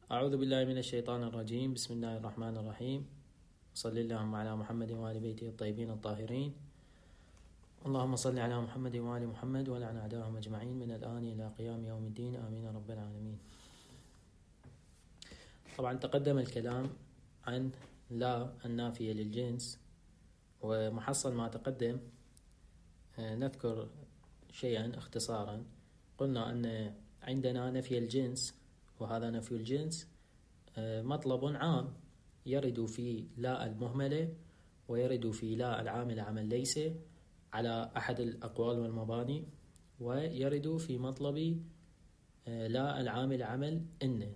أعوذ بالله من الشيطان الرجيم. بسم الله الرحمن الرحيم. صلى اللهم على محمد وآل بيته الطيبين الطاهرين. اللهم صل على محمد وآل محمد ولعن أعداءهم أجمعين من الآن إلى قيام يوم الدين، آمين رب العالمين. طبعا تقدم الكلام عن لا النافية للجنس، ومحصل ما تقدم نذكر شيئا اختصارا. قلنا أن عندنا نفي الجنس، وهذا نفي الجنس مطلب عام يرد في لا المهملة ويرد في لا العامل عمل ليس على أحد الأقوال والمباني، ويرد في مطلب لا العامل عمل إن.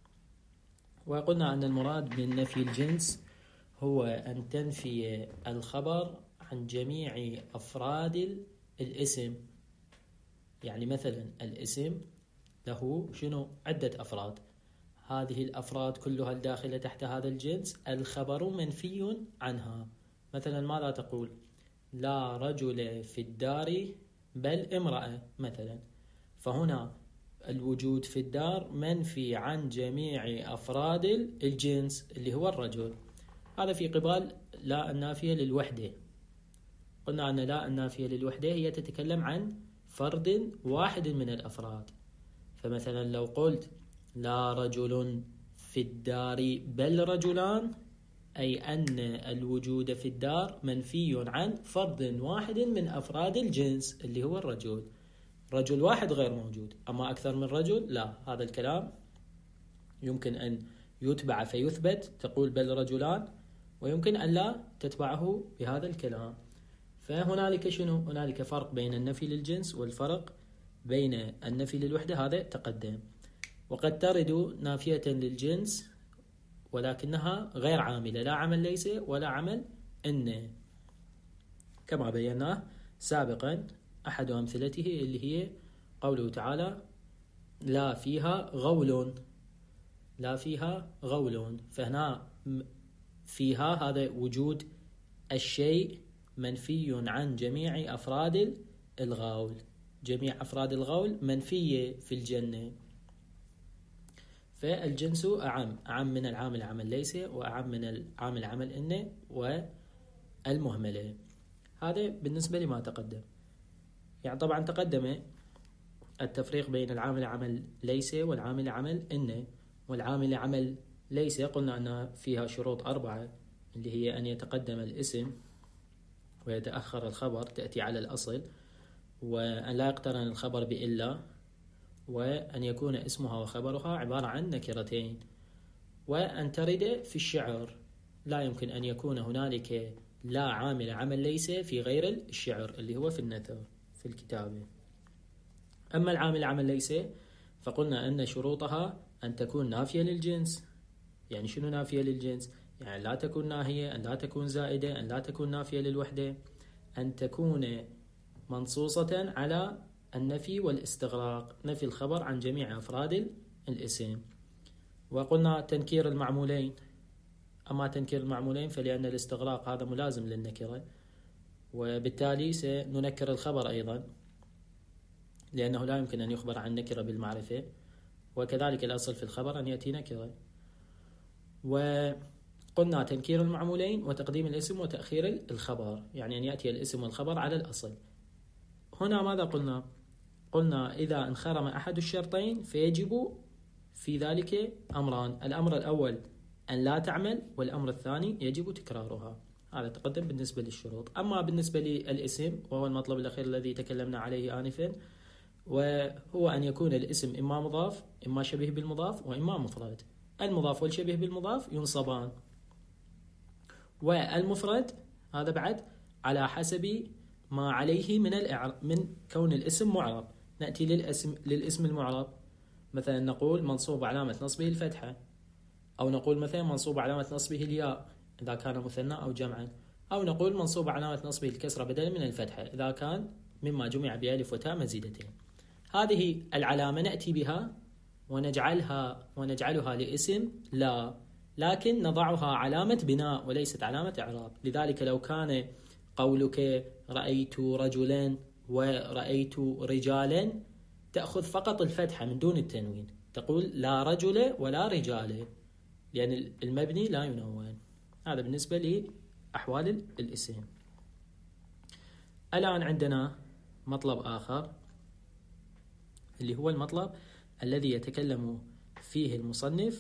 وقلنا أن المراد من نفي الجنس هو أن تنفي الخبر عن جميع أفراد الاسم. يعني مثلا الاسم له عدة أفراد، هذه الأفراد كلها الداخلة تحت هذا الجنس الخبر منفي عنها. مثلا ماذا تقول؟ لا رجل في الدار بل امرأة مثلا، فهنا الوجود في الدار منفي عن جميع أفراد الجنس اللي هو الرجل. هذا في قبال لا النافية للوحدة. قلنا أن لا النافية للوحدة هي تتكلم عن فرد واحد من الأفراد. فمثلا لو قلت لا رجل في الدار بل رجلان، أي أن الوجود في الدار منفي عن فرد واحد من أفراد الجنس اللي هو الرجل. رجل واحد غير موجود، أما أكثر من رجل لا. هذا الكلام يمكن أن يتبع فيثبت، تقول بل رجلان، ويمكن أن لا تتبعه بهذا الكلام. فهنالك هنالك فرق بين النفي للجنس والفرق بين النفي للوحدة، هذا تقدم. وقد ترد نافية للجنس ولكنها غير عاملة، لا عمل ليس ولا عمل إن، كما بيناه سابقا. أحد أمثلته اللي هي قوله تعالى لا فيها غول، لا فيها غول. فهنا فيها هذا وجود الشيء منفي عن جميع أفراد الغول، جميع أفراد الغول منفية في الجنة. فالجنس أعم من العامل عمل ليس، وأعم من العامل عمل إن والمهملة. هذا بالنسبة لما تقدم. يعني طبعا تقدم التفريق بين العامل عمل ليس والعامل عمل إن. والعامل عمل ليس قلنا أن فيها شروط 4، اللي هي أن يتقدم الاسم ويتأخر الخبر، تأتي على الأصل، وأن لا يقترن الخبر بإلا، وأن يكون اسمها وخبرها عبارة عن نكرتين، وأن ترد في الشعر. لا يمكن أن يكون هنالك لا عامل عمل ليس في غير الشعر اللي هو في النثر في الكتابة. أما العامل عمل ليس فقلنا أن شروطها أن تكون نافية للجنس. يعني شنو نافية للجنس؟ يعني لا تكون ناهية، أن لا تكون زائدة، أن لا تكون نافية للوحدة، أن تكون منصوصة على النفي والاستغراق، نفي الخبر عن جميع أفراد الاسم. وقلنا تنكير المعمولين. أما تنكير المعمولين فلأن الاستغراق هذا ملازم للنكرة، وبالتالي سننكر الخبر أيضا، لأنه لا يمكن أن يخبر عن نكرة بالمعرفة، وكذلك الأصل في الخبر أن يأتي نكرة. وقلنا تنكير المعمولين وتقديم الاسم وتأخير الخبر، يعني أن يأتي الاسم والخبر على الأصل. هنا ماذا قلنا؟ قلنا إذا انخرم أحد الشرطين فيجب في ذلك أمران. الأمر الأول أن لا تعمل، والأمر الثاني يجب تكرارها. هذا تقدم بالنسبة للشروط. أما بالنسبة للاسم، وهو المطلب الأخير الذي تكلمنا عليه آنفا، وهو أن يكون الاسم إما مضاف، إما شبيه بالمضاف، وإما مفرد. المضاف والشبيه بالمضاف ينصبان، والمفرد هذا بعد على حسب ما عليه من كون الاسم معرب. نأتي للاسم المعرب، مثلا نقول منصوب علامة نصبه الفتحة، أو نقول مثلا منصوب علامة نصبه الياء إذا كان مثنى أو جمعا، أو نقول منصوب علامة نصبه الكسرة بدلا من الفتحة إذا كان مما جمع بألف وتاء مزيدتين. هذه العلامة نأتي بها ونجعلها لاسم لا، لكن نضعها علامة بناء وليست علامة إعراب. لذلك لو كان قولك رأيت رجلا ورأيت رجالا تأخذ فقط الفتحة من دون التنوين، تقول لا رجل ولا رجال، لأن المبني لا ينون. هذا بالنسبة لأحوال الاسم. الآن عندنا مطلب آخر، اللي هو المطلب الذي يتكلم فيه المصنف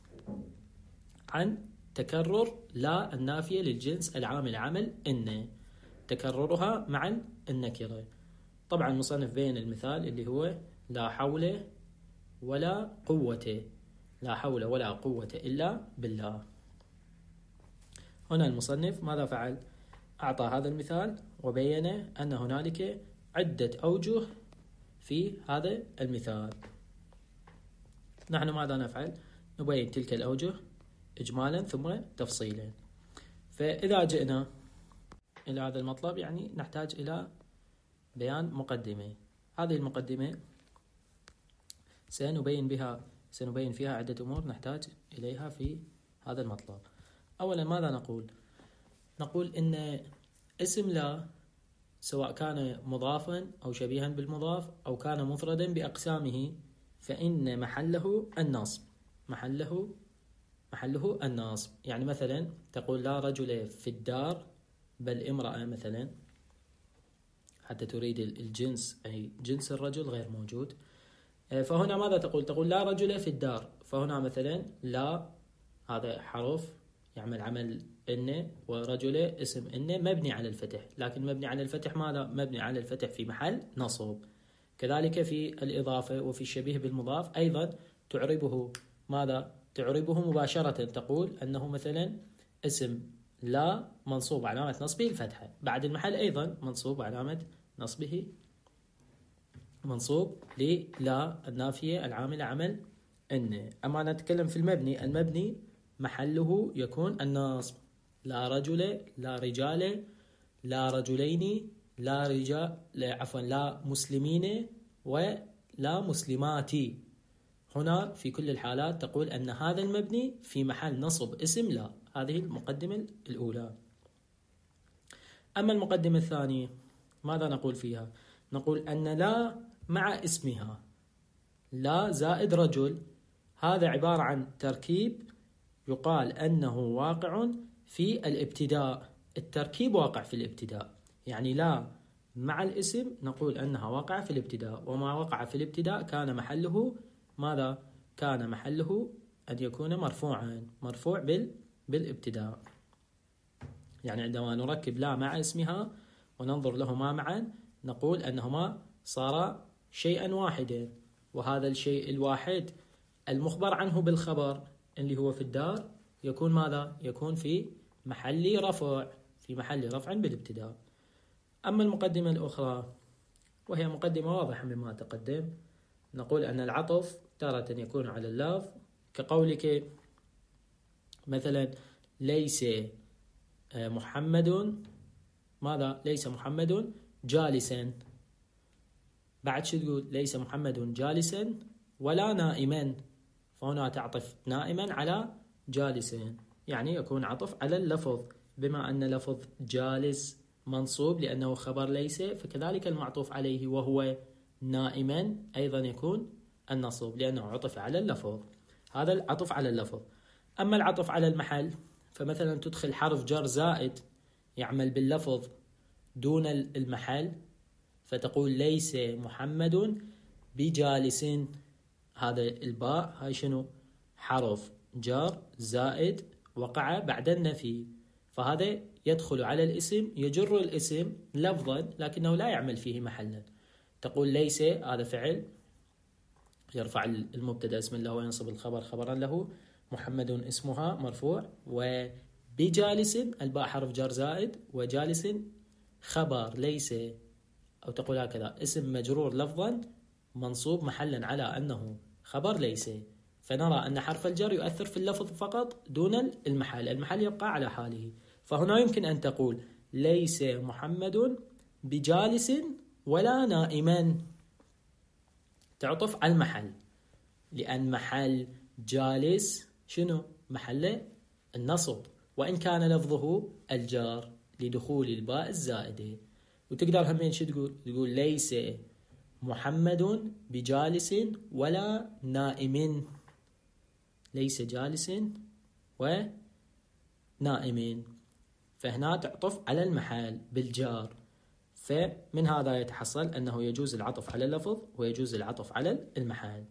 عن تكرر لا النافية للجنس العامل عمل إن، تكررها مع النكرة. طبعا المصنف بين المثال اللي هو لا حول ولا قوة، لا حول ولا قوة إلا بالله. هنا المصنف ماذا فعل؟ أعطى هذا المثال وبين أن هنالك عدة أوجه في هذا المثال. نحن ماذا نفعل؟ نبين تلك الأوجه إجمالا ثم تفصيلا. فإذا جئنا إلى هذا المطلب يعني نحتاج إلى بيان مقدمة. هذه المقدمة سنبين فيها عدة أمور نحتاج إليها في هذا المطلب. أولا ماذا نقول؟ نقول إن اسم لا سواء كان مضافا أو شبيها بالمضاف أو كان مفردا بأقسامه فإن محله النصب، محله النصب. يعني مثلا تقول لا رجل في الدار بل امرأة مثلا، حتى تريد الجنس أي جنس الرجل غير موجود. فهنا ماذا تقول؟ تقول لا رجل في الدار، فهنا مثلا لا هذا حرف يعمل عمل إن، ورجل اسم إن مبني على الفتح، لكن مبني على الفتح ماذا؟ مبني على الفتح في محل نصب. كذلك في الإضافة وفي الشبيه بالمضاف أيضا تعربه ماذا؟ تعربه مباشرة، تقول أنه مثلا اسم لا منصوب علامة نصبه الفتحة، بعد المحل أيضا منصوب علامة نصبه منصوب للا النافية العاملة عمل إن. أما نتكلم في المبني محله يكون النصب، لا رجل لا رجال لا رجلين لا رجال لا مسلمين ولا مسلمات. هنا في كل الحالات تقول أن هذا المبني في محل نصب اسم لا. هذه المقدمة الأولى. أما المقدمة الثانية ماذا نقول فيها؟ نقول أن لا مع اسمها، لا زائد رجل، هذا عبارة عن تركيب يقال أنه واقع في الابتداء. التركيب واقع في الابتداء، يعني لا مع الاسم نقول أنها واقعة في الابتداء، وما وقع في الابتداء كان محله ماذا؟ كان محله أن يكون مرفوعا، مرفوع بالابتداء. يعني عندما نركب لا مع اسمها وننظر لهما معا نقول أنهما صارا شيئا واحدا، وهذا الشيء الواحد المخبر عنه بالخبر اللي هو في الدار يكون ماذا؟ يكون في محل رفع، في محل رفع بالابتداء. أما المقدمة الأخرى وهي مقدمة واضحة مما تقدم، نقول أن العطف تارة يكون على اللفظ، كقولك مثلا ليس محمد ماذا؟ ليس محمد جالسا. بعد شو تقول؟ ليس محمد جالسا ولا نائما، فهنا تعطف نائما على جالسا، يعني يكون عطف على اللفظ. بما أن لفظ جالس منصوب لأنه خبر ليس، فكذلك المعطوف عليه وهو نائما أيضا يكون النصب لأنه عطف على اللفظ. هذا العطف على اللفظ. أما العطف على المحل فمثلا تدخل حرف جر زائد يعمل باللفظ دون المحل، فتقول ليس محمد بجالس. هذا الباء هاي شنو؟ حرف جر زائد وقع بعد النفي، فهذا يدخل على الاسم يجر الاسم لفظا لكنه لا يعمل فيه محلا. تقول ليس هذا فعل يرفع المبتدا اسم الله وينصب الخبر خبرا له، محمد اسمها مرفوع، وبجالس الباء حرف جر زائد وجالس خبر ليس، أو تقول هكذا اسم مجرور لفظا منصوب محلا على أنه خبر ليس. فنرى أن حرف الجر يؤثر في اللفظ فقط دون المحل، المحل يبقى على حاله. فهنا يمكن أن تقول ليس محمد بجالس ولا نائما، تعطف على المحل، لأن محل جالس شنو؟ محل النصب، وإن كان لفظه الجار لدخول الباء الزائدة. وتقدر همين شو تقول؟ تقول ليس محمد بجالس ولا نائم، ليس جالس ونائم، فهنا تعطف على المحل بالجار، فمن هذا يتحصل أنه يجوز العطف على اللفظ ويجوز العطف على المحل.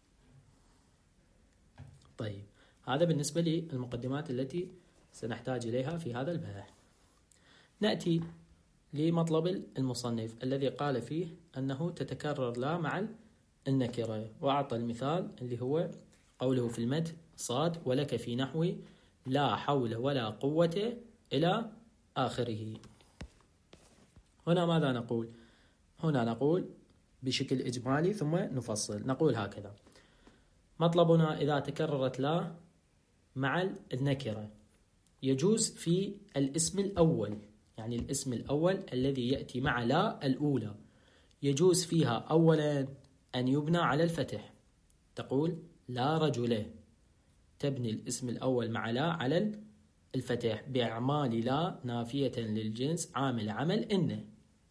طيب، هذا بالنسبة للمقدمات التي سنحتاج إليها في هذا البحث. نأتي لمطلب المصنف الذي قال فيه أنه تتكرر لا مع النكرة، وأعطى المثال اللي هو قوله في المتن صاد ولك في نحو لا حول ولا قوة إلى آخره. هنا ماذا نقول؟ هنا نقول بشكل إجمالي ثم نفصل. نقول هكذا: مطلبنا إذا تكررت لا مع النكرة يجوز في الاسم الأول، يعني الاسم الأول الذي يأتي مع لا الأولى، يجوز فيها أولا أن يبنى على الفتح، تقول لا رجل، تبني الاسم الأول مع لا على الفتح بإعمال لا نافية للجنس عامل عمل إن.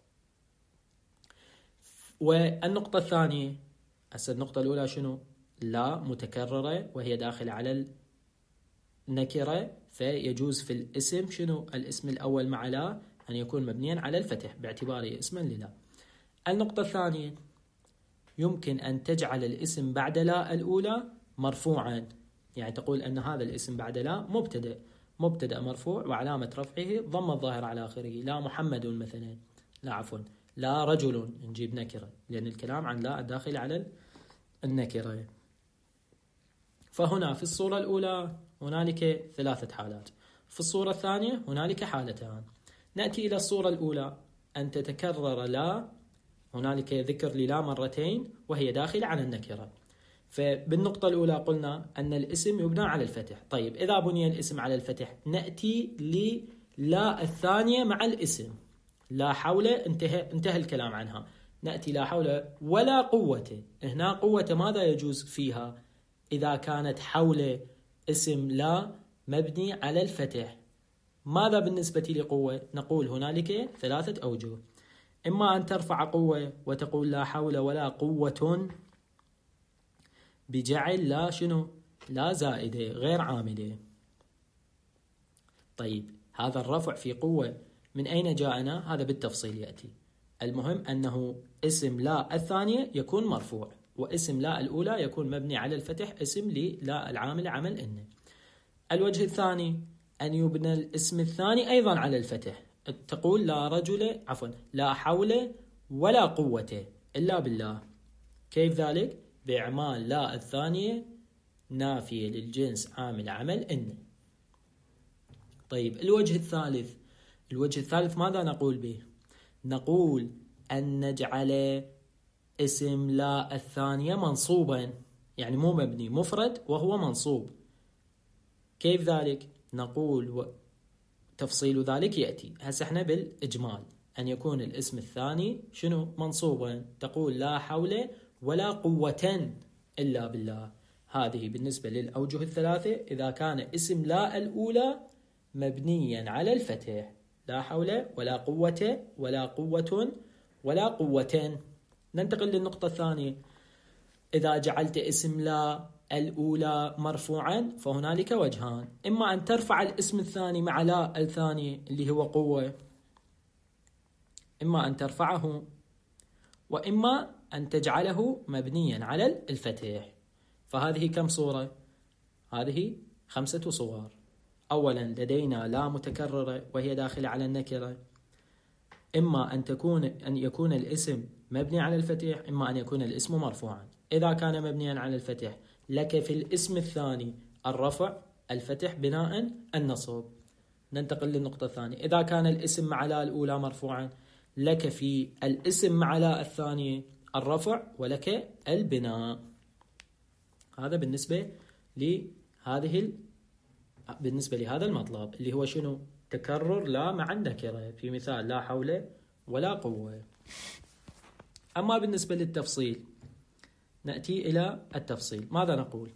والنقطة الثانية، النقطة الأولى شنو؟ لا متكررة وهي داخل على النكرة، فيجوز في الاسم شنو؟ الاسم الأول مع لا أن يكون مبنيا على الفتح باعتباره اسما للا. النقطة الثانية، يمكن أن تجعل الاسم بعد لا الأولى مرفوعا، يعني تقول أن هذا الاسم بعد لا مبتدأ مرفوع وعلامة رفعه ضم الظاهر على آخره، لا محمد مثلا، لا عفوا لا رجل، نجيب نكرة لأن الكلام عن لا الداخل على النكرة. فهنا في الصورة الأولى هنالك 3 حالات، في الصورة الثانية هنالك حالتان. نأتي إلى الصورة الأولى، أن تتكرر لا، هنالك ذكر للا مرتين وهي داخل على النكرة. فبالنقطة الأولى قلنا أن الاسم يبنى على الفتح. طيب، إذا بني الاسم على الفتح نأتي للا الثانية مع الاسم، لا حول انتهى الكلام عنها، نأتي لا حول ولا قوة. هنا قوة ماذا يجوز فيها؟ إذا كانت حول اسم لا مبني على الفتح. ماذا بالنسبة لقوة؟ نقول هنالك 3 أوجه: إما أن ترفع قوة وتقول لا حول ولا قوة بجعل لا شنو؟ لا زائدة غير عاملة. طيب، هذا الرفع في قوة من أين جاءنا؟ هذا بالتفصيل يأتي. المهم أنه اسم لا الثانية يكون مرفوع، واسم لا الأولى يكون مبني على الفتح، اسم لا العامل عمل إن. الوجه الثاني أن يبنى الاسم الثاني أيضا على الفتح، تقول لا رجل عفوا لا حول ولا قوة إلا بالله. كيف ذلك؟ بإعمال لا الثانية نافية للجنس عامل عمل إن. طيب، الوجه الثالث ماذا نقول به؟ نقول أن نجعل اسم لا الثانية منصوبا، يعني مو مبني، مفرد وهو منصوب. كيف ذلك؟ نقول تفصيل ذلك يأتي. هسه احنا بالإجمال أن يكون الاسم الثاني شنو؟ منصوبا، تقول لا حول ولا قوة إلا بالله. هذه بالنسبة للأوجه 3 إذا كان اسم لا الأولى مبنيا على الفتح، لا حول ولا قوة ولا قوة ولا قوة. ننتقل للنقطة الثانية، إذا جعلت اسم لا الأولى مرفوعا فهنالك وجهان: إما أن ترفع الاسم الثاني مع لا الثاني اللي هو قوة، إما أن ترفعه، وإما أن تجعله مبنيا على الفتح. فهذه كم صورة؟ هذه 5 صور. أولا، لدينا لا متكررة وهي داخلة على النكرة، إما أن يكون الاسم مبني على الفتح، إما أن يكون الاسم مرفوعا. إذا كان مبنيا على الفتح لك في الاسم الثاني الرفع، الفتح بناء النصب. ننتقل للنقطة الثانية، إذا كان الاسم مع لا الأولى مرفوعا لك في الاسم مع لا الثانية الرفع ولك البناء. هذا بالنسبة لهذا المطلب اللي هو شنو؟ تكرر لا مع النكرة في مثال لا حول ولا قوة. أما بالنسبة للتفصيل نأتي إلى التفصيل. ماذا نقول؟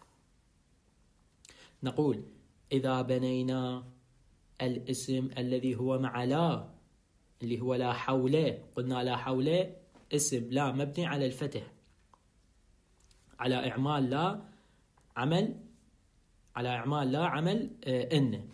نقول إذا بنينا الاسم الذي هو مع لا اللي هو لا حول، قلنا لا حول اسم لا مبني على الفتح على إعمال لا عمل إن.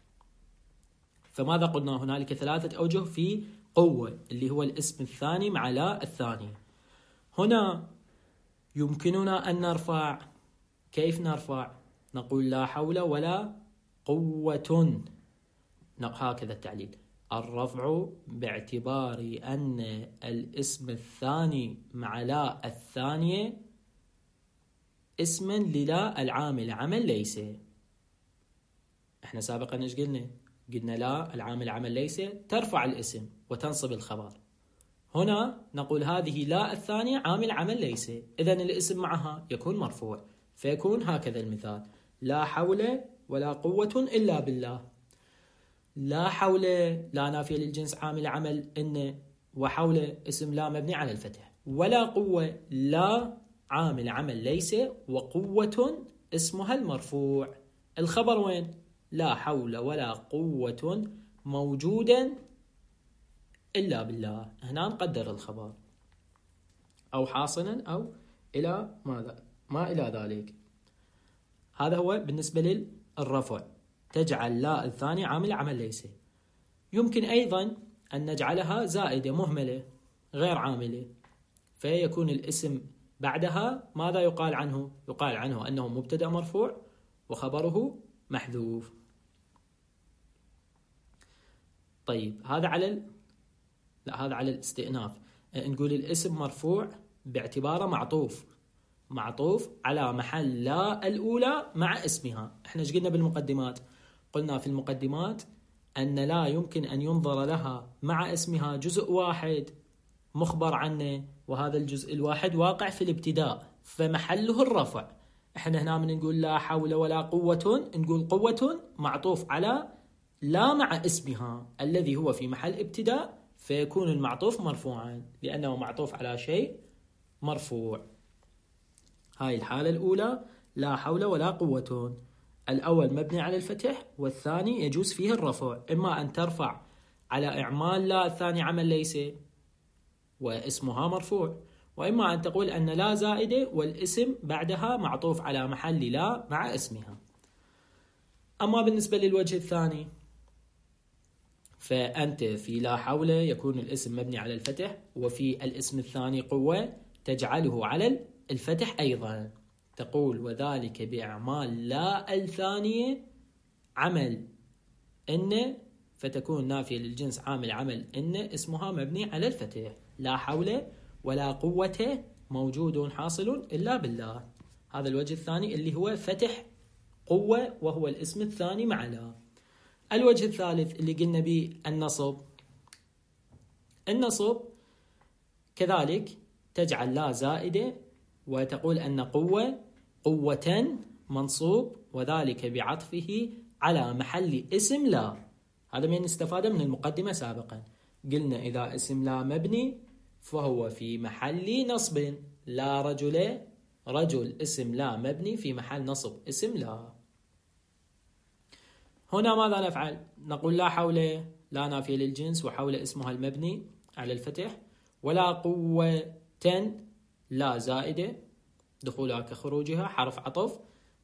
فماذا قلنا؟ هنالك 3 أوجه في قوة اللي هو الاسم الثاني مع لا الثاني. هنا يمكننا أن نرفع. كيف نرفع؟ نقول لا حول ولا قوة، هكذا التعليل. الرفع باعتبار أن الاسم الثاني مع لا الثانية اسما للا العامل عمل ليس. احنا سابقا ايش قلنا؟ قلنا لا العامل عمل ليس ترفع الاسم وتنصب الخبر. هنا نقول هذه لا الثانية عامل عمل ليس، إذن الاسم معها يكون مرفوع، فيكون هكذا المثال: لا حول ولا قوة إلا بالله. لا حول لا نافية للجنس عامل عمل إن، وحول اسم لا مبني على الفتح. ولا قوة لا عامل عمل ليس، وقوة اسمها المرفوع. الخبر وين؟ لا حول ولا قوة موجودا إلا بالله. هنا نقدر الخبر أو حاصلا أو إلى ماذا؟ ما إلى ذلك. هذا هو بالنسبة للرفع، تجعل لا الثاني عامل عمل ليس. يمكن أيضا أن نجعلها زائدة مهملة غير عاملة، فيكون الاسم بعدها ماذا يقال عنه؟ يقال عنه أنه مبتدأ مرفوع وخبره محذوف. طيب هذا على الاستئناف. نقول الاسم مرفوع باعتباره معطوف على محل لا الأولى مع اسمها. احنا ايش قلنا بالمقدمات؟ قلنا في المقدمات أن لا يمكن أن ينظر لها مع اسمها جزء واحد مخبر عنه، وهذا الجزء الواحد واقع في الابتداء فمحله الرفع. احنا هنا من نقول لا حول ولا قوة، نقول قوة معطوف على لا مع اسمها الذي هو في محل ابتداء، فيكون المعطوف مرفوعا لأنه معطوف على شيء مرفوع. هاي الحالة الأولى لا حول ولا قوة. الأول مبني على الفتح والثاني يجوز فيه الرفع، إما أن ترفع على إعمال لا الثاني عمل ليس واسمها مرفوع، وإما أن تقول أن لا زائدة والاسم بعدها معطوف على محل لا مع اسمها. أما بالنسبة للوجه الثاني، فأنت في لا حول يكون الاسم مبني على الفتح، وفي الاسم الثاني قوة تجعله على الفتح أيضا. تقول وذلك بإعمال لا الثانية عمل إن، فتكون نافية للجنس عامل عمل إن اسمها مبني على الفتح. لا حول ولا قوة موجود حاصل إلا بالله. هذا الوجه الثاني اللي هو فتح قوة، وهو الاسم الثاني مع لا. الوجه الثالث اللي قلنا به النصب كذلك تجعل لا زائدة وتقول أن قوة منصوب، وذلك بعطفه على محل اسم لا. هذا من استفاد من المقدمة سابقا. قلنا إذا اسم لا مبني فهو في محل نصب. لا رجل اسم لا مبني في محل نصب اسم لا. هنا ماذا نفعل؟ نقول لا حول لا نافية للجنس وحول اسمها المبني على الفتح، ولا قوة لا زائدة دخولها كخروجها حرف عطف.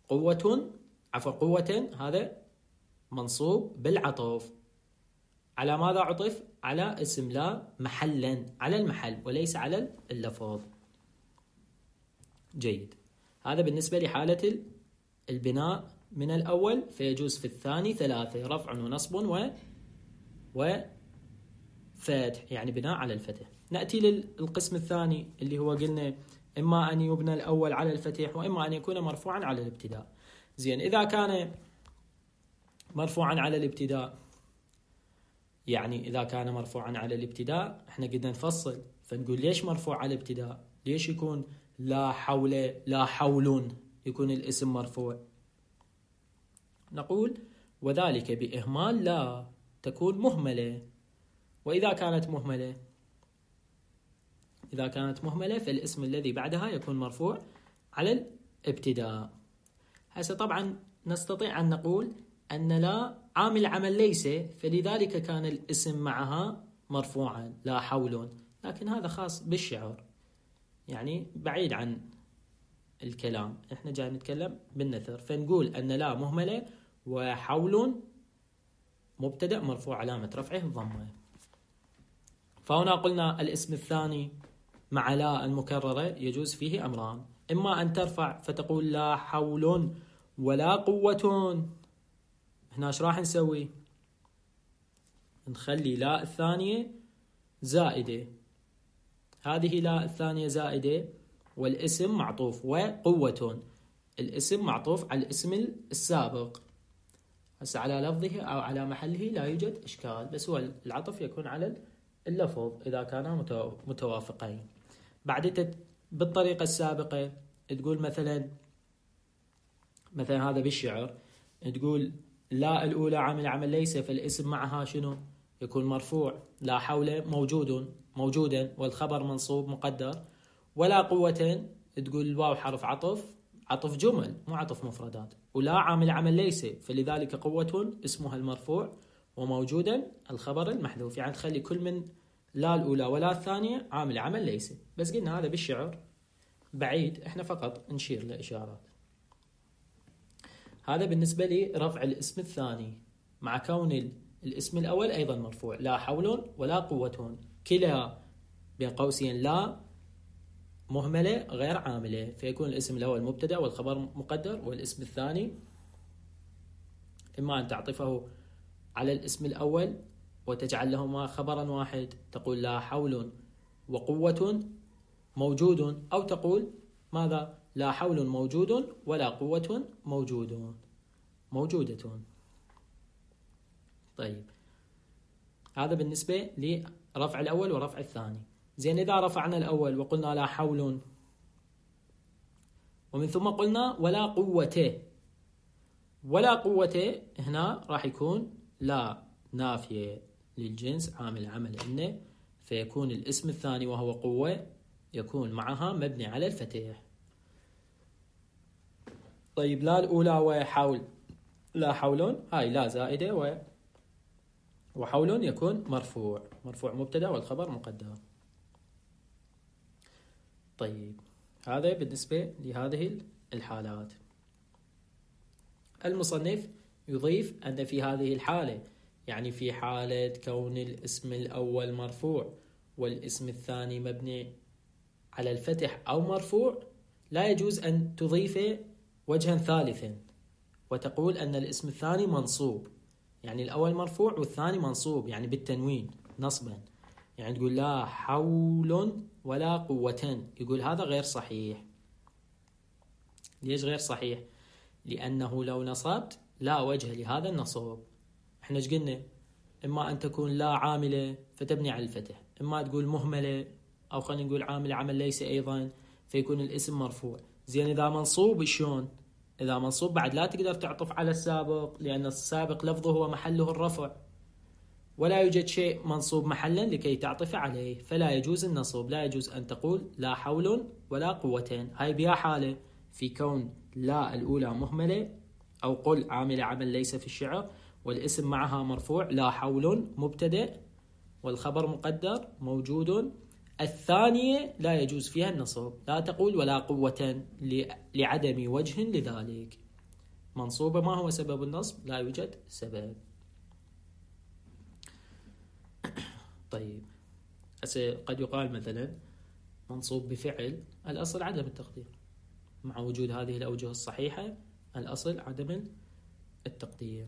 قوة هذا منصوب بالعطف. على ماذا عطف؟ على اسم لا محلا، على المحل وليس على اللفظ. جيد. هذا بالنسبة لحالة البناء من الأول. فيجوز في الثاني 3: رفع ونصب وفتح، يعني بناء على الفتح. نأتي للقسم الثاني اللي هو قلنا إما أن يبنى الأول على الفتح وإما أن يكون مرفوعا على الابتداء. زين، إذا كان مرفوعا على الابتداء، يعني إذا كان مرفوعا على الابتداء احنا قدنا نفصل، فنقول ليش مرفوع على الابتداء؟ ليش يكون لا حول يكون الاسم مرفوع؟ نقول وذلك بإهمال لا تكون مهملة. وإذا كانت مهملة فالاسم الذي بعدها يكون مرفوع على الابتداء. هسه طبعا نستطيع أن نقول أن لا عامل عمل ليس، فلذلك كان الاسم معها مرفوعا لا حول، لكن هذا خاص بالشعر، يعني بعيد عن الكلام. احنا جاي نتكلم بالنثر، فنقول أن لا مهملة وحول مبتدأ مرفوع علامة رفعه الضمة. فهنا قلنا الاسم الثاني مع لا المكررة يجوز فيه أمران: إما أن ترفع فتقول لا حول ولا قوة. هنا ايش راح نسوي؟ نخلي لا الثانية زائدة، هذه لا الثانية زائدة والاسم معطوف، وقوة الاسم معطوف على الاسم السابق. هسه على لفظه أو على محله لا يوجد إشكال، بس هو العطف يكون على اللفظ إذا كانا متوافقين. بعد بالطريقة السابقة تقول مثلا هذا بالشعر، تقول لا الأولى عمل ليس، فالاسم معها شنو؟ يكون مرفوع. لا حول موجودا والخبر منصوب مقدر. ولا قوة تقول الواو حرف عطف جمل مو عطف مفردات. ولا عمل ليس، فلذلك قوة اسمها المرفوع وموجودا الخبر المحذوف. يعني تخلي كل من لا الأولى ولا الثانية عمل ليس. بس قلنا هذا بالشعر بعيد، احنا فقط نشير لإشارات. هذا بالنسبة لي رفع الاسم الثاني مع كون الاسم الأول أيضا مرفوع، لا حول ولا قوة، كلا بين قوسين لا مهملة غير عاملة، فيكون الاسم الأول مبتدأ والخبر مقدر، والاسم الثاني إما أن تعطفه على الاسم الأول وتجعل لهما خبرا واحد، تقول لا حول وقوة موجود، أو تقول ماذا؟ لا حول موجود ولا قوة موجودة. طيب هذا بالنسبة لرفع الأول ورفع الثاني. زين، إذا رفعنا الأول وقلنا لا حول ومن ثم قلنا ولا قوة، هنا راح يكون لا نافية للجنس عمل إنه، فيكون الاسم الثاني وهو قوة يكون معها مبني على الفتح. طيب لا الأولى وحول، لا حول هاي لا زائدة وحول يكون مرفوع مبتدأ والخبر مقدر. طيب هذا بالنسبة لهذه الحالات. المصنف يضيف أن في هذه الحالة، يعني في حالة كون الاسم الأول مرفوع والاسم الثاني مبني على الفتح أو مرفوع، لا يجوز أن تضيف وجها ثالثا وتقول أن الاسم الثاني منصوب، يعني الأول مرفوع والثاني منصوب يعني بالتنوين نصبا، يعني تقول لا حول ولا قوة. يقول هذا غير صحيح. ليش غير صحيح؟ لأنه لو نصبت لا وجه لهذا النصب. احنا ايش قلنا؟ إما أن تكون لا عاملة فتبني على الفتح، إما تقول مهملة، أو خلينا نقول عامل ليس أيضا، فيكون الاسم مرفوع. زين إذا منصوب شلون؟ إذا منصوب بعد لا تقدر تعطف على السابق، لأن السابق لفظه هو محله الرفع، ولا يوجد شيء منصوب محلا لكي تعطف عليه، فلا يجوز النصب. لا يجوز أن تقول لا حول ولا قوة. هاي بها حالة في كون لا الأولى مهملة، أو قل عمل ليس في الشعر والاسم معها مرفوع، لا حول مبتدأ والخبر مقدر موجود. الثانية لا يجوز فيها النصب، لا تقول ولا قوة لعدم وجه لذلك. منصوبة ما هو سبب النصب؟ لا يوجد سبب. طيب قد يقال مثلا منصوب بفعل، الأصل عدم التقدير، مع وجود هذه الأوجه الصحيحة الأصل عدم التقدير.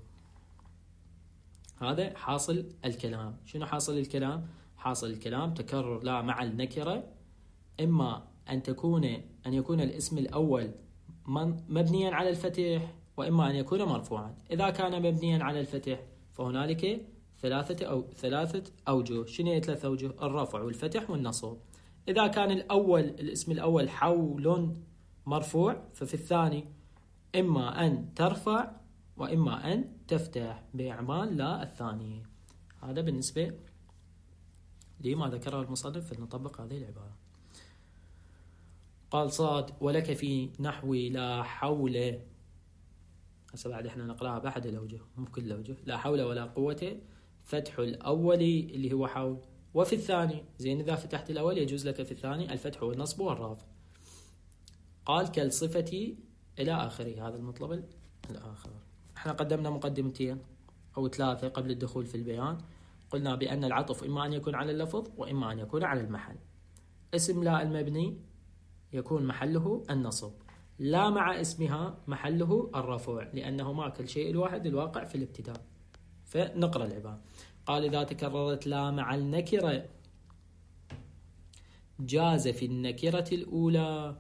هذا حاصل الكلام. شنو حاصل الكلام؟ حاصل الكلام تكرر لا مع النكرة، إما أن يكون الاسم الأول مبنيا على الفتح، وإما أن يكون مرفوعا. إذا كان مبنيا على الفتح فهنالك ثلاثة أوجه. شنو هي 3 أوجه؟ الرفع والفتح والنصب. إذا كان الاسم الأول حول مرفوع، ففي الثاني إما أن ترفع وإما أن تفتح بإعمال لا الثانية. هذا بالنسبة لما ذكره المصنف، فلنطبق هذه العبارة. قال صاد ولك في نحو لا حول، هسه بعد احنا نقراها بأحد الأوجه مو كل الأوجه. لا حول ولا قوة، فتح الأول اللي هو حول، وفي الثاني زين إذا فتحت الأول يجوز لك في الثاني الفتح والنصب والرفع. قال كالصفة إلى آخره، هذا المطلب الآخر. احنا قدمنا مقدمتين أو 3 قبل الدخول في البيان. قلنا بأن العطف إما أن يكون على اللفظ وإما أن يكون على المحل. اسم لا المبني يكون محله النصب، لا مع اسمها محله الرفع، لأنهما كل شيء الواحد الواقع في الابتداء. فنقرأ العبارة. قال إذا تكررت لا مع النكرة جاز في النكرة الأولى.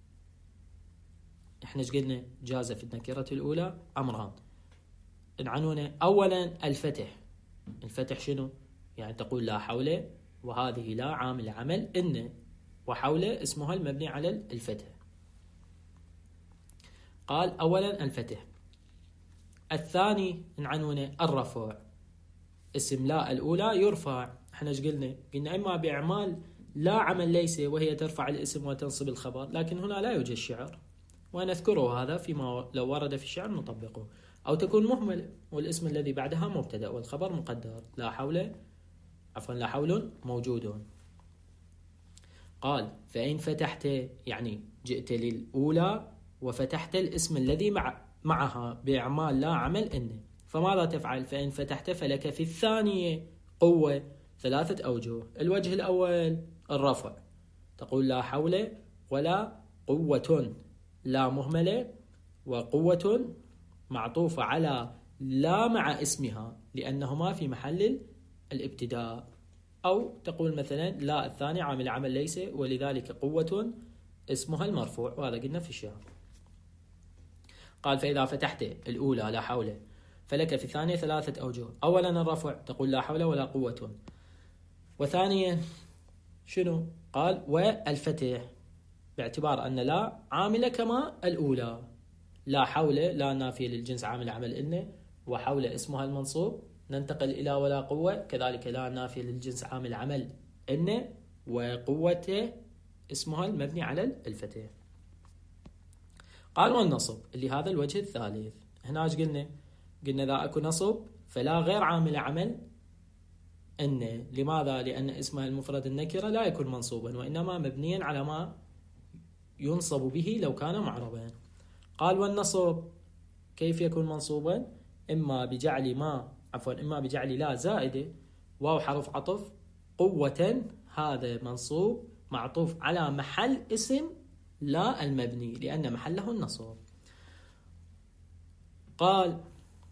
احنا ايش قلنا؟ جاز في النكرة الأولى أمران عنونه. أولا الفتح. الفتح شنو؟ يعني تقول لا حول، وهذه لا عامل عمل إن، وحول اسمها المبني على الفتح. قال أولا الفتح. الثاني عنونه الرفع. اسم لا الأولى يرفع. احنا ايش قلنا؟ قلنا إما بإعمال لا عمل ليس وهي ترفع الاسم وتنصب الخبر، لكن هنا لا يوجد شعر، ونذكره هذا فيما لو ورد في الشعر نطبقه. أو تكون مهملة والاسم الذي بعدها مبتدأ والخبر مقدر. لا حول، عفوا لا حول موجود. قال فإن فتحت، يعني جئت للأولى وفتحت الاسم الذي معها بإعمال لا عمل إن، فماذا تفعل؟ فإن فتحت فلك في الثانية قوة 3 أوجه. الوجه الأول الرفع، تقول لا حول ولا قوة، لا مهملة، وقوة معطوفة على لا مع اسمها لأنهما في محل الابتداء. أو تقول مثلا لا الثاني عامل عمل ليس ولذلك قوة اسمها المرفوع، وهذا قلنا في الشعر. قال فإذا فتحت الأولى لا حول فلك في الثانية 3 أوجه. أولا الرفع، تقول لا حول ولا قوة. وثانيا شنو؟ قال والفتح، باعتبار أن لا عاملة كما الأولى. لا حول لا نافية للجنس عامل عمل إن، وحول اسمها المنصوب. ننتقل إلى ولا قوة، كذلك لا نافية للجنس عامل عمل إن، وقوة اسمها المبني على الفتح. قال والنصب اللي هذا الوجه الثالث. هنا ايش قلنا؟ قلنا إذا أكو نصب فلا غير عامل عمل إن. لماذا؟ لأن اسمها المفرد النكرة لا يكون منصوبا، وإنما مبنيا على ما ينصب به لو كان معربا. قال والنصب كيف يكون منصوبا؟ إما بجعل لا زائدة واو حرف عطف قوة، هذا منصوب معطوف على محل اسم لا المبني لأن محله النصب. قال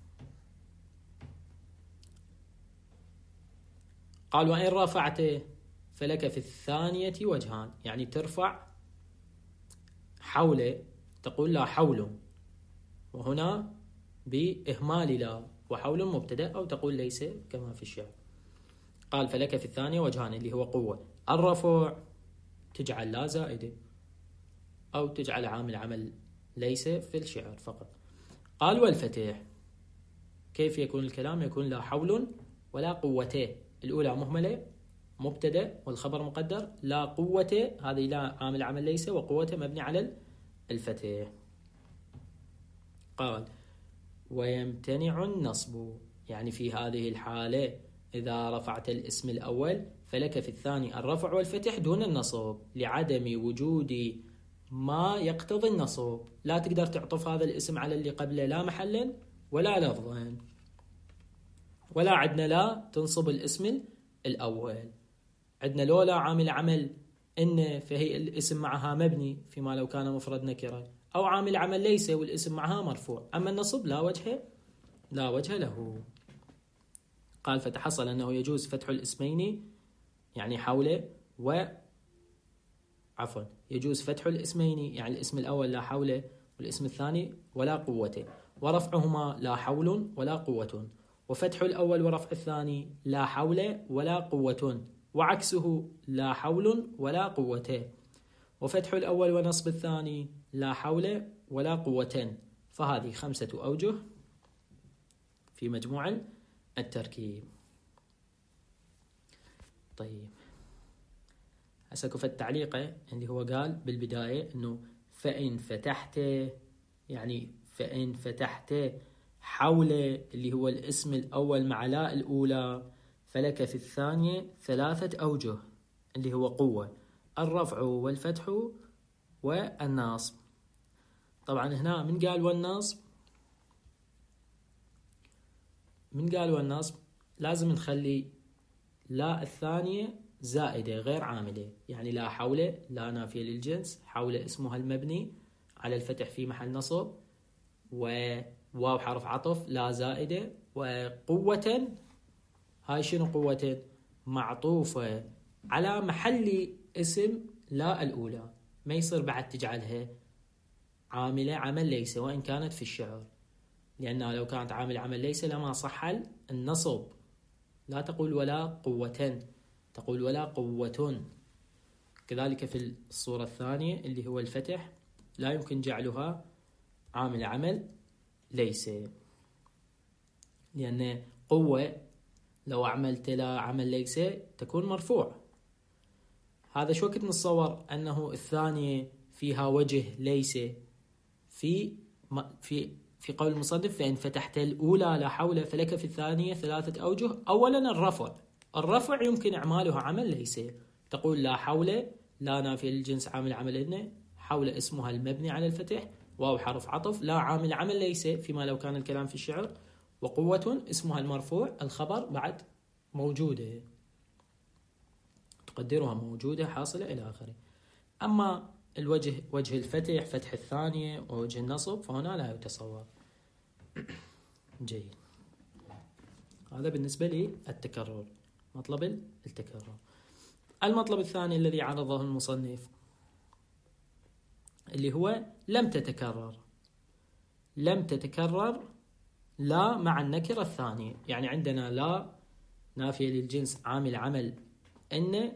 وإن رفعته فلك في الثانية وجهان، يعني ترفع حول، تقول لا حول، وهنا بإهمال لا، وحول مبتدأ، أو تقول ليس كما في الشعر. قال فلك في الثانية وجهان اللي هو قوة. الرفع تجعل لا زائدة أو تجعل عامل ليس في الشعر فقط. قال والفتح كيف يكون الكلام؟ يكون لا حول ولا قوة. الأولى مهملة مبتدأ والخبر مقدر. لا قوة هذه لا عامل ليس، وقوة مبني على الفتح. قال ويمتنع النصب، يعني في هذه الحالة إذا رفعت الاسم الأول فلك في الثاني الرفع والفتح دون النصب، لعدم وجود ما يقتضي النصب. لا تقدر تعطف هذا الاسم على اللي قبله لا محلا ولا لفظا، ولا عندنا لا تنصب الاسم الأول. عندنا لولا عامل عمل إن فهي الاسم معها مبني فيما لو كان مفرد نكرة، أو عامل عمل ليس والاسم معها مرفوع. أما النصب لا وجه له. قال فتحصل أنه يجوز فتح الاسمين، يعني حول يجوز فتح الاسمين، يعني الاسم الأول لا حول والاسم الثاني ولا قوة، ورفعهما لا حول ولا قوة، وفتح الأول ورفع الثاني لا حول ولا قوة، وعكسه لا حول ولا قوة، وفتح الأول ونصب الثاني لا حول ولا قوة. فهذه 5 أوجه في مجموع التركيب. طيب هسه كفت التعليقة اللي هو قال بالبداية إنه فإن فتحت، يعني فإن فتحت حول اللي هو الاسم الأول مع لا الأولى فلك في الثانية 3 أوجه، اللي هو قوة، الرفع والفتح والنصب. طبعا هنا من قال والنصب لازم نخلي لا الثانية زائدة غير عاملة، يعني لا حول لا نافية للجنس، حول اسمها المبني على الفتح في محل نصب، وواو حرف عطف لا زائدة، وقوة هاي شنو قوة؟ معطوفة على محل اسم لا الأولى، ما يصير بعد تجعلها عاملة عمل ليس وإن كانت في الشعر، لأنها لو كانت عاملة عمل ليس لما صح النصب. لا تقول ولا قوة، تقول ولا قوة. كذلك في الصورة الثانية اللي هو الفتح لا يمكن جعلها عامل عمل ليس، لأن قوة لو عملت لا عمل ليس تكون مرفوع. هذا شو وقت نتصور أنه الثانية فيها وجه ليس في قول المصنف فإن فتحت الأولى لا حول فلك في الثانية 3 أوجه. أولا الرفع يمكن إعمالها عمل ليس، تقول لا حول لا نافية للجنس عامل عمل إن، حول اسمها المبني على الفتح، واو حرف عطف لا عامل عمل ليس فيما لو كان الكلام في الشعر، وقوة اسمها المرفوع الخبر بعد موجودة تقدرها موجودة حاصلة إلى آخره. أما وجه الفتح فتح الثانية ووجه النصب فهنا لا يتصور. جيد، هذا بالنسبة لي التكرر، مطلب التكرر. المطلب الثاني الذي عرضه المصنف اللي هو لم تتكرر لا مع النكرة الثانية، يعني عندنا لا نافية للجنس عامل عمل إن،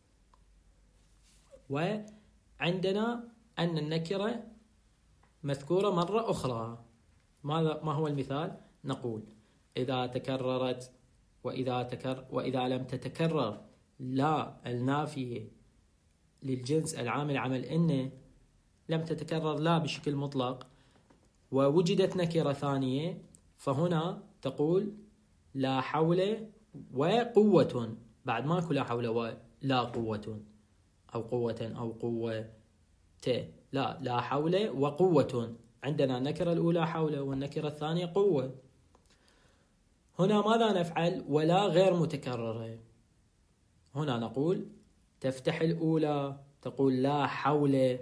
وعندنا أن النكرة مذكورة مرة أخرى. ما هو المثال؟ نقول إذا تكررت وإذا لم تتكرر لا النافية للجنس العامل عمل إن، لم تتكرر لا بشكل مطلق ووجدت نكرة ثانية، فهنا تقول لا حول وقوة، بعد ماكو لا حول ولا قوة أو قوة أو قوة، لا حول وقوة. عندنا النكرة الأولى حول والنكرة الثانية قوة. هنا ماذا نفعل؟ ولا غير متكررة. هنا نقول تفتح الأولى تقول لا حول،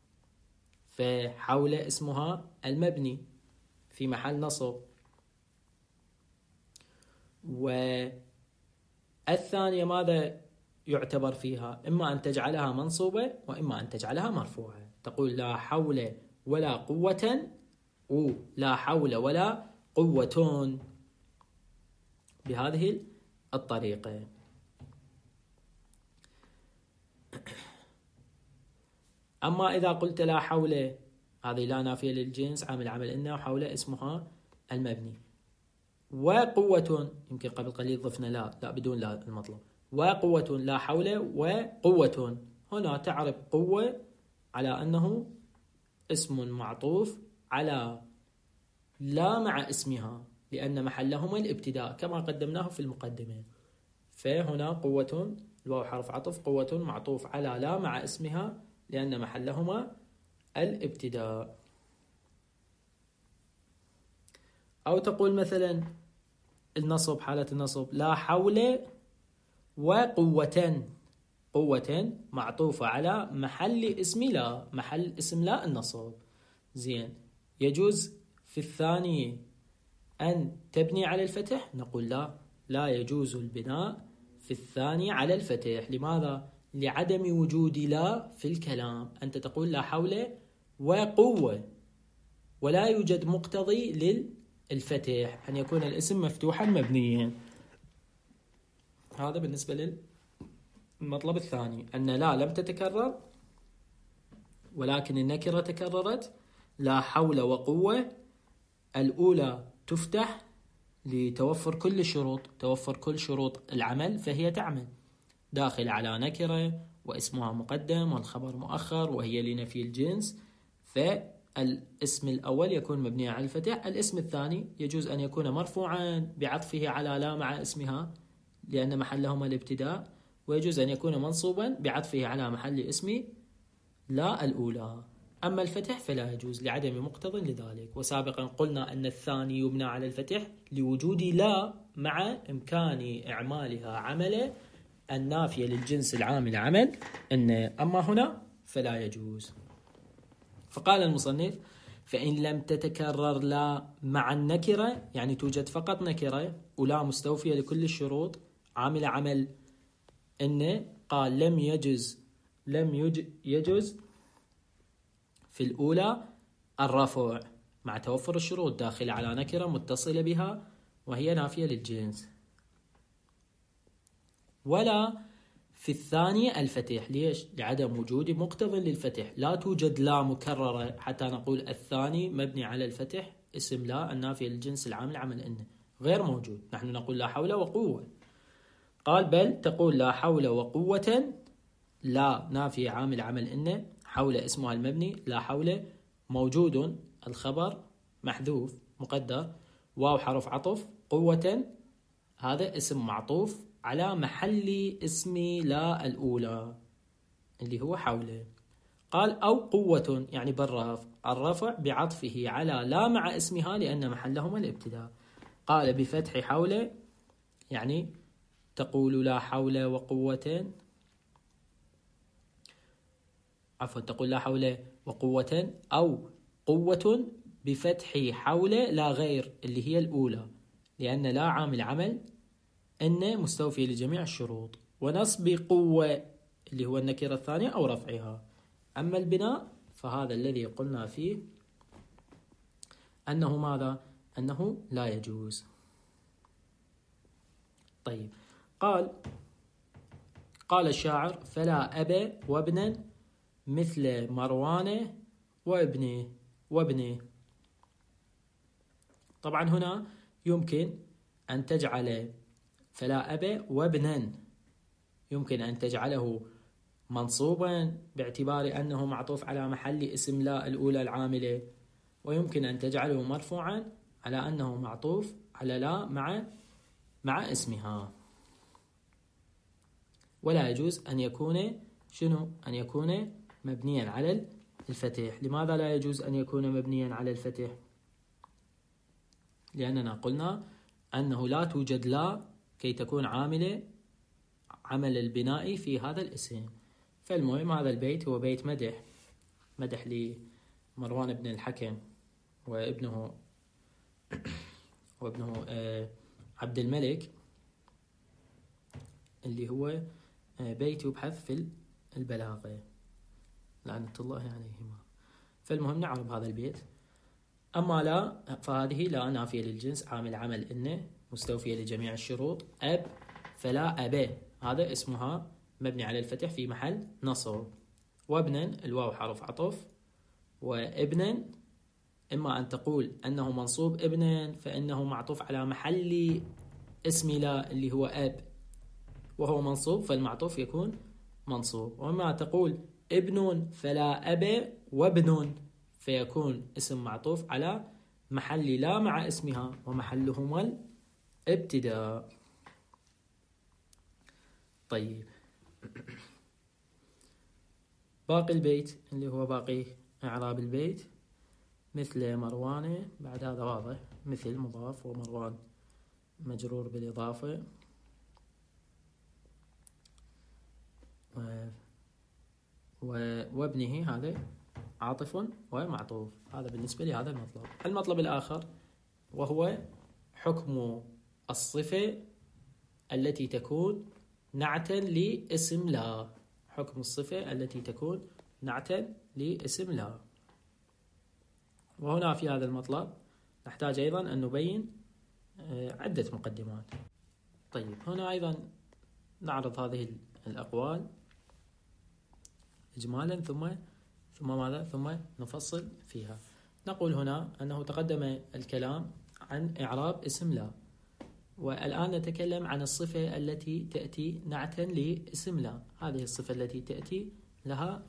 فحول اسمها المبني في محل نصب، والثانية ماذا يعتبر فيها؟ إما أن تجعلها منصوبة وإما أن تجعلها مرفوعة. تقول لا حول ولا قوة ولا حول ولا قوة بهذه الطريقة. أما إذا قلت لا حول، هذه لا نافية للجنس عامل عمل إن، وحول اسمها المبني، وقوة يمكن قبل قليل ضفنا لا بدون لا المطلب، وقوة لا حول وقوة. هنا تعرف قوة على أنه اسم معطوف على لا مع اسمها، لأن محلهما الابتداء كما قدمناه في المقدمة. فهنا قوة الواو حرف عطف، قوة معطوف على لا مع اسمها لأن محلهما الابتداء. أو تقول مثلا النصب، حالة النصب لا حول وقوة، قوة معطوفة على محل اسم لا، محل اسم لا النصب. زين، يجوز في الثانية أن تبني على الفتح؟ نقول لا يجوز البناء في الثانية على الفتح. لماذا؟ لعدم وجود لا في الكلام. أنت تقول لا حول وقوة ولا يوجد مقتضي للفتح أن يكون الاسم مفتوحا مبنيا. هذا بالنسبة للمطلب الثاني، أن لا لم تتكرر ولكن النكرة تكررت. لا حول وقوة الأولى تفتح لتوفر كل الشروط، توفر كل شروط العمل، فهي تعمل داخل على نكرة واسمها مقدم والخبر مؤخر وهي لنفي الجنس، فالاسم الأول يكون مبني على الفتح. الاسم الثاني يجوز أن يكون مرفوعا بعطفه على لا مع اسمها لأن محلهما الابتداء، ويجوز أن يكون منصوبا بعطفه على محل اسم لا الأولى. أما الفتح فلا يجوز لعدم مقتضى لذلك. وسابقا قلنا أن الثاني يبنى على الفتح لوجود لا مع إمكان إعمالها عمل النافية للجنس العامل عمل إن. أما هنا فلا يجوز. فقال المصنف: فإن لم تتكرر لا مع النكرة، يعني توجد فقط نكرة ولا مستوفية لكل الشروط عامل عمل إن، قال لم يجوز في الأولى الرفع مع توفر الشروط داخل على نكرة متصلة بها وهي نافية للجنس. ولا في الثانية الفتح. ليش؟ لعدم وجود مقتضى للفتح. لا توجد لا مكررة حتى نقول الثاني مبني على الفتح اسم لا النافية للجنس العامل عمل إن، غير موجود. نحن نقول لا حول وقوة، قال بل تقول لا حول وقوة لا نافية عامل عمل إن، حول اسمها المبني، لا حول موجود الخبر محذوف مقدر، واو حرف عطف، قوة هذا اسم معطوف على محل اسم لا الأولى اللي هو حوله. قال أو قوة يعني الرفع بعطفه على لا مع اسمها لأن محلهما الابتداء. قال بفتح حول يعني تقول لا حول وقوة، عفوا تقول لا حول وقوة، أو قوة بفتح حول لا غير اللي هي الأولى لأن لا عامل عمل إن مستوفي لجميع الشروط، ونصب قوة اللي هو النكرة الثانية أو رفعها. أما البناء فهذا الذي قلنا فيه أنه ماذا؟ أنه لا يجوز. طيب، قال الشاعر: فلا أب وابنا مثل مروان وابنه. طبعا هنا يمكن أن تجعل فلا أب وابنا، يمكن أن تجعله منصوبا باعتبار أنه معطوف على محل اسم لا الأولى العاملة، ويمكن أن تجعله مرفوعا على أنه معطوف على لا مع اسمها. ولا يجوز أن يكون أن يكون مبنيا على الفتح. لماذا لا يجوز أن يكون مبنيا على الفتح؟ لأننا قلنا أنه لا توجد لا كي تكون عامل البناء في هذا الاسم. فالمهم هذا البيت هو بيت مدح لمروان بن الحكم وابنه عبد الملك، اللي هو بيت يبحث في البلاغة لعنة الله عليهما. فالمهم نعرف هذا البيت. أما لا فهذه لا نافية للجنس عامل عمل إن مستوفية لجميع الشروط. أب فلا أبا هذا اسمها مبني على الفتح في محل نصب. وابنا الواو حرف عطف، وابنا إما أن تقول أنه منصوب ابنا فإنه معطوف على محل اسم لا اللي هو أب وهو منصوب فالمعطوف يكون منصوب، وإما تقول ابن فلا أب وابن فيكون اسم معطوف على محل لا مع اسمها ومحلهما الابتداء. طيب، باقي البيت اللي هو باقي إعراب البيت مثل مروان، بعد هذا واضح مثل مضاف ومروان مجرور بالإضافة، وابنه هذا عاطف ومعطوف. هذا بالنسبة لهذا المطلب. المطلب الآخر وهو حكم الصفة التي تكون نعتا لاسم لا. حكم الصفة التي تكون نعتا لاسم لا. وهنا في هذا المطلب نحتاج أيضا أن نبين عدة مقدمات. طيب، هنا أيضا نعرض هذه الأقوال إجمالا ثم ماذا؟ ثم نفصل فيها. نقول هنا أنه تقدم الكلام عن إعراب اسم لا، والآن نتكلم عن الصفة التي تأتي نعتا لاسم لا. هذه الصفة التي تأتي لها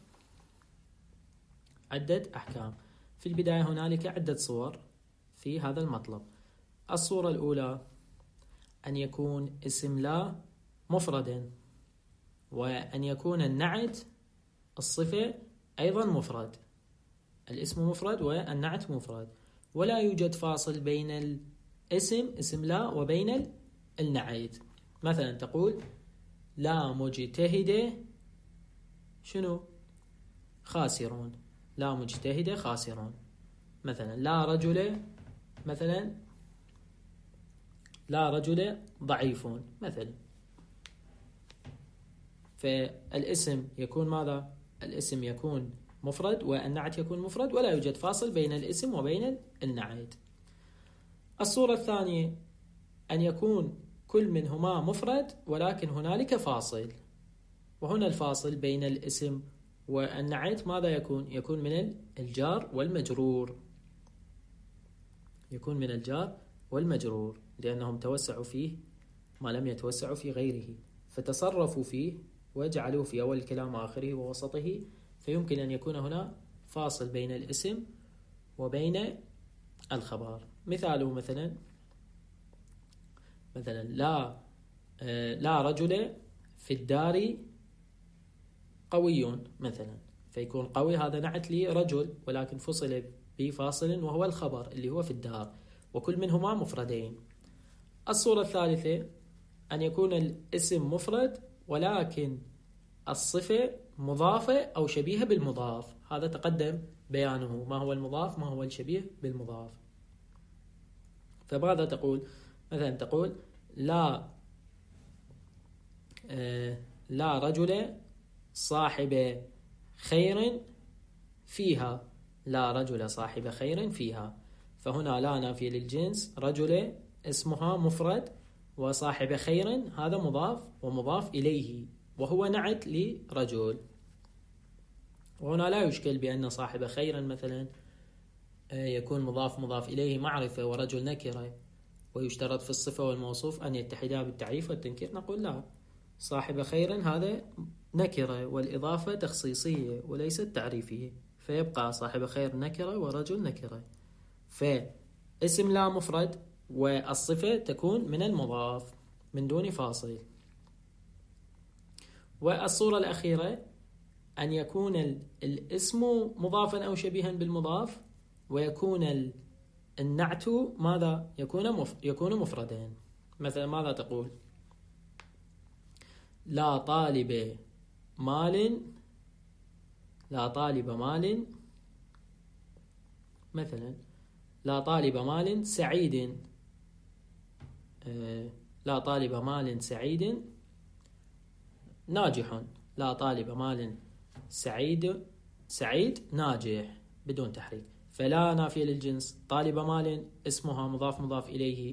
عدة أحكام. في البداية هنالك عدة صور في هذا المطلب. الصورة الأولى أن يكون اسم لا مفردا، وأن يكون النعت الصفة أيضا مفرد. الاسم مفرد والنعت مفرد، ولا يوجد فاصل بين الاسم اسم لا وبين النعت. مثلا تقول لا مجتهد شنو؟ خاسرون. لا مجتهد خاسرون. مثلا لا رجل، مثلا لا رجل ضعيفون مثلا. فالاسم يكون ماذا؟ الاسم يكون مفرد والنعت يكون مفرد، ولا يوجد فاصل بين الاسم وبين النعت. الصورة الثانية أن يكون كل منهما مفرد ولكن هنالك فاصل، وهنا الفاصل بين الاسم والنعت ماذا يكون؟ يكون من الجار والمجرور. يكون من الجار والمجرور، لأنهم توسعوا فيه ما لم يتوسعوا في غيره، فتصرفوا فيه وجعلوه في أول الكلام وآخره ووسطه، فيمكن أن يكون هنا فاصل بين الاسم وبين الخبر. مثاله مثلا لا رجل في الدار قوي مثلا، فيكون قوي هذا نعت لرجل ولكن فصل بفاصل وهو الخبر اللي هو في الدار، وكل منهما مفردين. الصورة الثالثة أن يكون الاسم مفرد ولكن الصفة مضافة أو شبيهة بالمضاف. هذا تقدم بيانه، ما هو المضاف ما هو الشبيه بالمضاف. فماذا تقول؟ مثلا تقول لا رجل صاحب خير فيها. لا رجل صاحب خير فيها، فهنا لا نافية للجنس، رجل اسمها مفرد وصاحب خير هذا مضاف ومضاف إليه وهو نعت لرجل. وهنا لا يشكل بأن صاحب خير مثلا يكون مضاف إليه معرفة ورجل نكرة، ويشترط في الصفة والموصوف أن يتحدا بالتعريف والتنكير. نقول لا، صاحب خير هذا نكرة والإضافة تخصيصية وليست تعريفية، فيبقى صاحب خير نكرة ورجل نكرة. فاسم لا مفرد والصفة تكون من المضاف من دون فاصل. والصورة الأخيرة أن يكون الاسم مضافا أو شبيها بالمضاف، ويكون النعت ماذا؟ يكون مفردين. مثلا ماذا تقول؟ لا طالب مال مثلا، لا طالب مال سعيد. لا طالب مال سعيد ناجح. لا طالب مال سعيد ناجح بدون تحريك. فلا نافية للجنس، طالب مال اسمها مضاف إليه،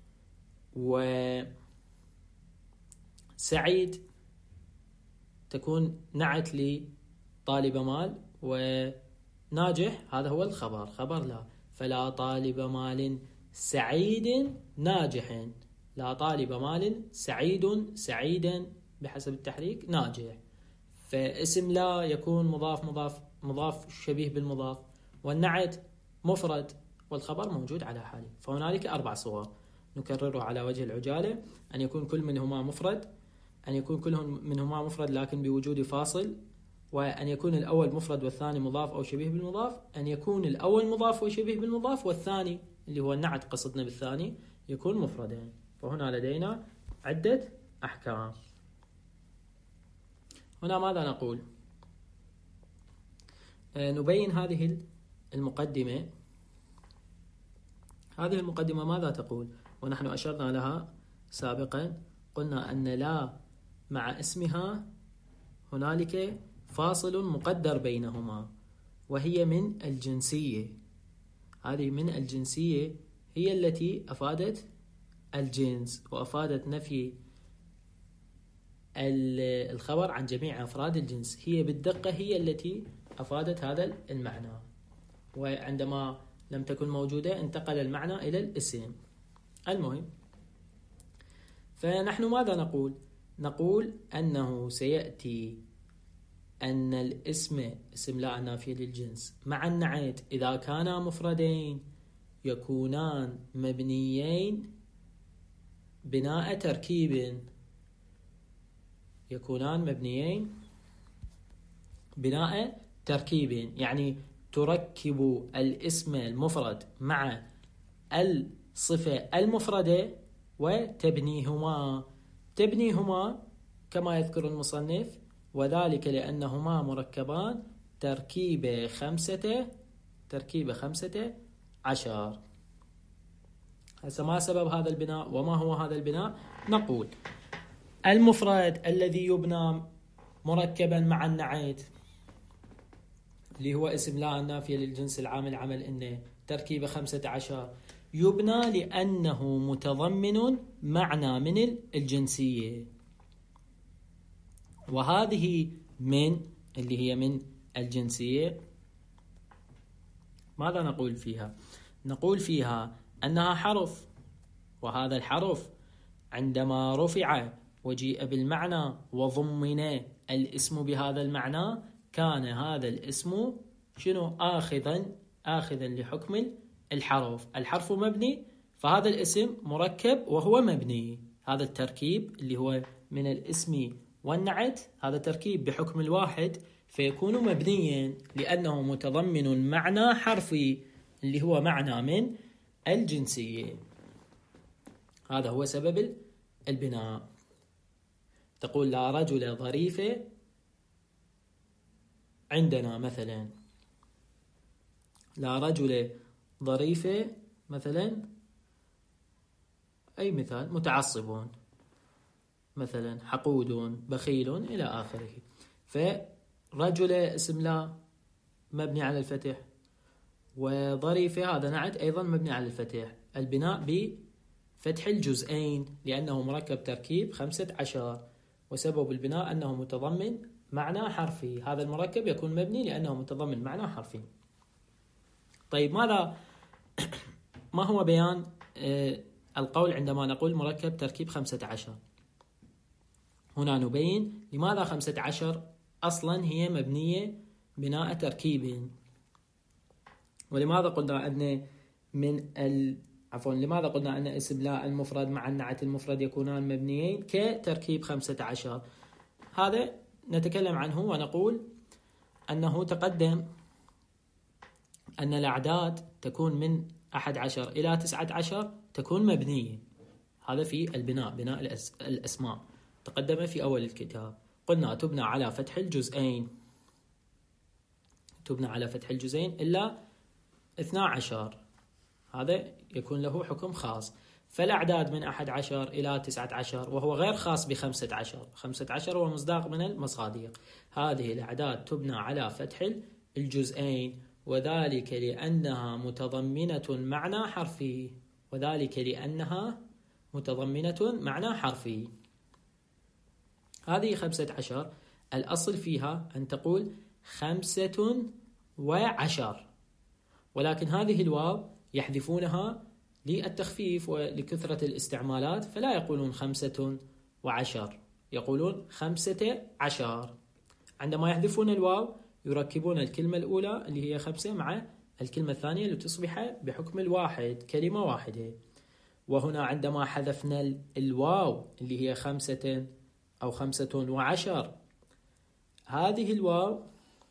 وسعيد تكون نعت لطالب مال، وناجح هذا هو الخبر، خبر لا. فلا طالب مال سعيد ناجح. لا طالب مال سعيدا بحسب التحريك ناجح. فاسم لا يكون مضاف شبيه بالمضاف، والنعت مفرد والخبر موجود على حاله. فهنالك 4 صور نكررها على وجه العجالة: أن يكون كل منهما مفرد، أن يكون كل منهما مفرد لكن بوجود فاصل، وأن يكون الأول مفرد والثاني مضاف أو شبيه بالمضاف، أن يكون الأول مضاف وشبيه بالمضاف والثاني اللي هو النعت قصدنا بالثاني يكون مفردين. فهنا لدينا عدة أحكام. هنا ماذا نقول؟ نبين هذه المقدمة. هذه المقدمة ماذا تقول؟ ونحن أشرنا لها سابقا، قلنا أن لا مع اسمها هنالك فاصل مقدر بينهما، وهي من الجنسية. هذه من الجنسية هي التي أفادت الجنس وأفادت نفي الخبر عن جميع أفراد الجنس. هي بالدقة هي التي أفادت هذا المعنى، وعندما لم تكن موجودة انتقل المعنى إلى الاسم. المهم، فنحن ماذا نقول؟ نقول أنه سيأتي أن الاسم اسم لا نافية للجنس مع النعت إذا كانا مفردين يكونان مبنيين بناء تركيب، يكونان مبنيين بناء تركيب، يعني تركب الاسم المفرد مع الصفة المفردة وتبنيهما. تبنيهما كما يذكر المصنف، وذلك لأنهما مركبان تركيب 15. هسه ما سبب هذا البناء وما هو هذا البناء؟ نقول المفرد الذي يبنى مركبا مع النعت اللي هو اسم لا النافية للجنس العامل عمل إنه تركيبة 15 يبنى لأنه متضمن معنى من الجنسية، وهذه من اللي هي من الجنسية ماذا نقول فيها؟ نقول فيها أنها حرف، وهذا الحرف عندما رفع وجيء بالمعنى وضمن الاسم بهذا المعنى كان هذا الاسم شنو؟ آخذا لحكم الحرف. الحرف مبني، فهذا الاسم مركب وهو مبني. هذا التركيب اللي هو من الاسم والنعت، هذا تركيب بحكم الواحد، فيكون مبنيا لأنه متضمن معنى حرفي اللي هو معنى من الجنسية. هذا هو سبب البناء. تقول لا رجل ظريف عندنا مثلا، لا رجل ظريف مثلا، أي مثال، متعصبون مثلا، حقود، بخيل، إلى آخره. فرجل اسم لا مبني على الفتح، وظريف هذا نعت أيضا مبني على الفتح. البناء بفتح الجزئين لأنه مركب تركيب 15، وسبب البناء أنه متضمن معنى حرفي. هذا المركب يكون مبني لأنه متضمن معنى حرفي. طيب ما هو بيان القول عندما نقول مركب تركيب 15؟ هنا نبين لماذا 15 أصلا هي مبنية بناء تركيب، ولماذا قلنا أن لماذا قلنا أن اسم لا المفرد مع النعت المفرد يكونان مبنيين كتركيب 15؟ هذا نتكلم عنه ونقول أنه تقدم أن الأعداد تكون من 11 إلى 19 تكون مبنية. هذا في البناء، بناء الأسماء تقدم في أول الكتاب. قلنا تبنى على فتح الجزئين، تبنى على فتح الجزئين إلا 12، هذا يكون له حكم خاص. فالأعداد من 11 إلى 19 وهو غير خاص ب15، 15 هو مصداق من المصادق. هذه الأعداد تبنى على فتح الجزئين، وذلك لأنها متضمنة معنى حرفي، وذلك لأنها متضمنة معنى حرفي. هذه 15 الأصل فيها أن تقول 15، ولكن هذه الواو يحذفونها للتخفيف ولكثرة الاستعمالات، فلا يقولون 15، يقولون 15. عندما يحذفون الواو يركبون الكلمة الأولى اللي هي 5 مع الكلمة الثانية لتصبح بحكم الواحد كلمة واحدة. وهنا عندما حذفنا الواو اللي هي 5 أو 15، هذه الواو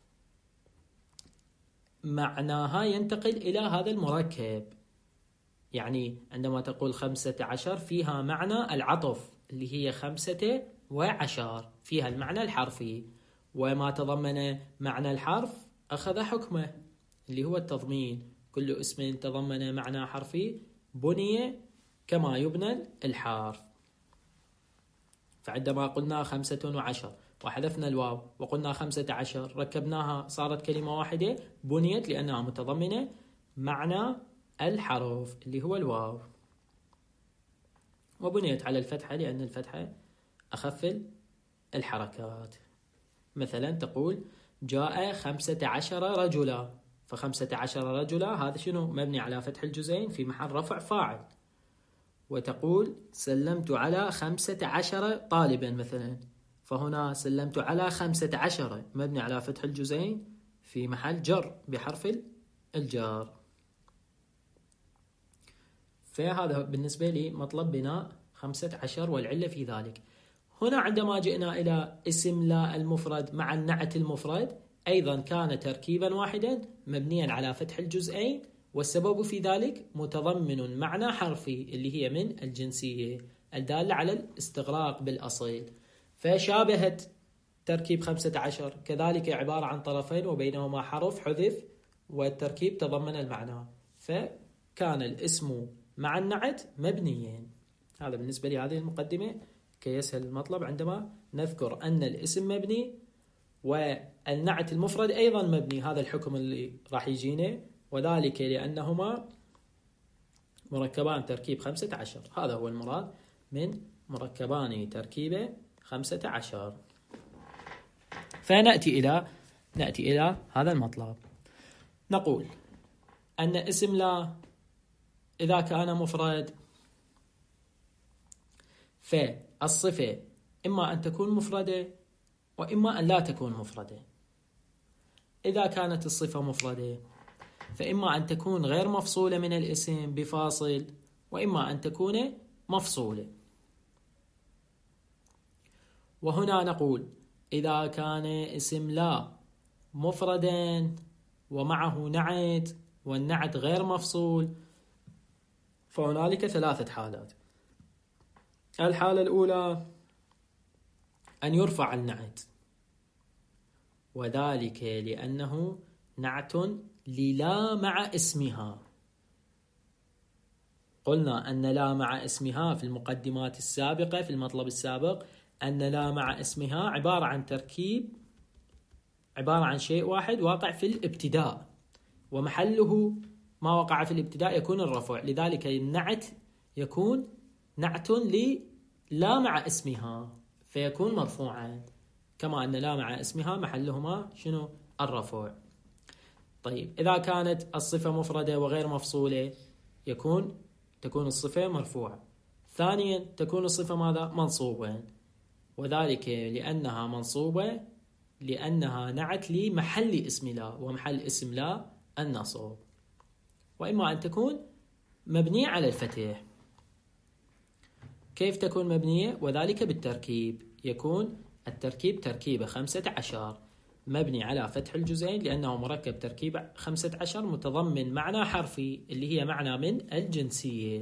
معناها ينتقل إلى هذا المركب. يعني عندما تقول 15 فيها معنى العطف اللي هي 15، فيها المعنى الحرفي، وما تضمن معنى الحرف أخذ حكمه اللي هو التضمين. كل اسم تضمن معنى حرفي بني كما يبنى الحرف. فعندما قلنا 15 وحذفنا الواو وقلنا 15 ركبناها صارت كلمة واحدة، بنيت لأنها متضمنة معنى الحرف اللي هو الواو، وبنيت على الفتحة لأن الفتحة أخف الحركات. مثلا تقول جاء 15 رجلا، ف15 رجلا هذا شنو؟ مبني على فتح الجزئين في محل رفع فاعل. وتقول سلمت على 15 طالبا مثلا، فهنا سلمت على 15 مبني على فتح الجزئين في محل جر بحرف الجار. فهذا بالنسبة لي مطلب بناء 15، والعلة في ذلك هنا عندما جئنا إلى اسم لا المفرد مع النعت المفرد أيضا كان تركيبا واحدا مبنيا على فتح الجزئين، والسبب في ذلك متضمن معنى حرفي اللي هي من الجنسية الدالة على الاستغراق بالأصل، فشابهت تركيب 15 كذلك عبارة عن طرفين وبينهما حرف حذف والتركيب تضمن المعنى، فكان الاسم مع النعت مبنيين. هذا بالنسبة لهذه المقدمة كي يسهل المطلب عندما نذكر أن الاسم مبني والنعت المفرد أيضا مبني، هذا الحكم اللي راح يجينا، وذلك لأنهما مركبان تركيب 15. هذا هو المراد من مركبان تركيب 15. فنأتي إلى هذا المطلب، نقول أن اسم لا إذا كان مفرد فالصفة إما أن تكون مفردة وإما أن لا تكون مفردة. إذا كانت الصفة مفردة فإما أن تكون غير مفصولة من الاسم بفاصل وإما أن تكون مفصولة. وهنا نقول إذا كان اسم لا مفردا ومعه نعت والنعت غير مفصول فهنالك 3 حالات. الحالة الأولى أن يرفع النعت، وذلك لأنه نعت للا مع اسمها. قلنا أن لا مع اسمها في المقدمات السابقة في المطلب السابق أن لا مع اسمها عبارة عن تركيب، عبارة عن شيء واحد واقع في الابتداء، ومحله ما وقع في الابتداء يكون الرفع، لذلك النعت يكون نعت للا مع اسمها فيكون مرفوعا، كما أن لا مع اسمها محلهما شنو؟ الرفع. طيب إذا كانت الصفة مفردة وغير مفصولة تكون الصفة مرفوعة. ثانيا تكون الصفة ماذا؟ منصوبة، وذلك لأنها منصوبة لأنها نعت لمحل اسم لا، ومحل اسم لا النصب. وإما أن تكون مبنية على الفتح. كيف تكون مبنية؟ وذلك بالتركيب، يكون التركيب تركيب 15 مبني على فتح الجزئين لأنه مركب تركيب 15 متضمن معنى حرفي اللي هي معنى من الجنسية.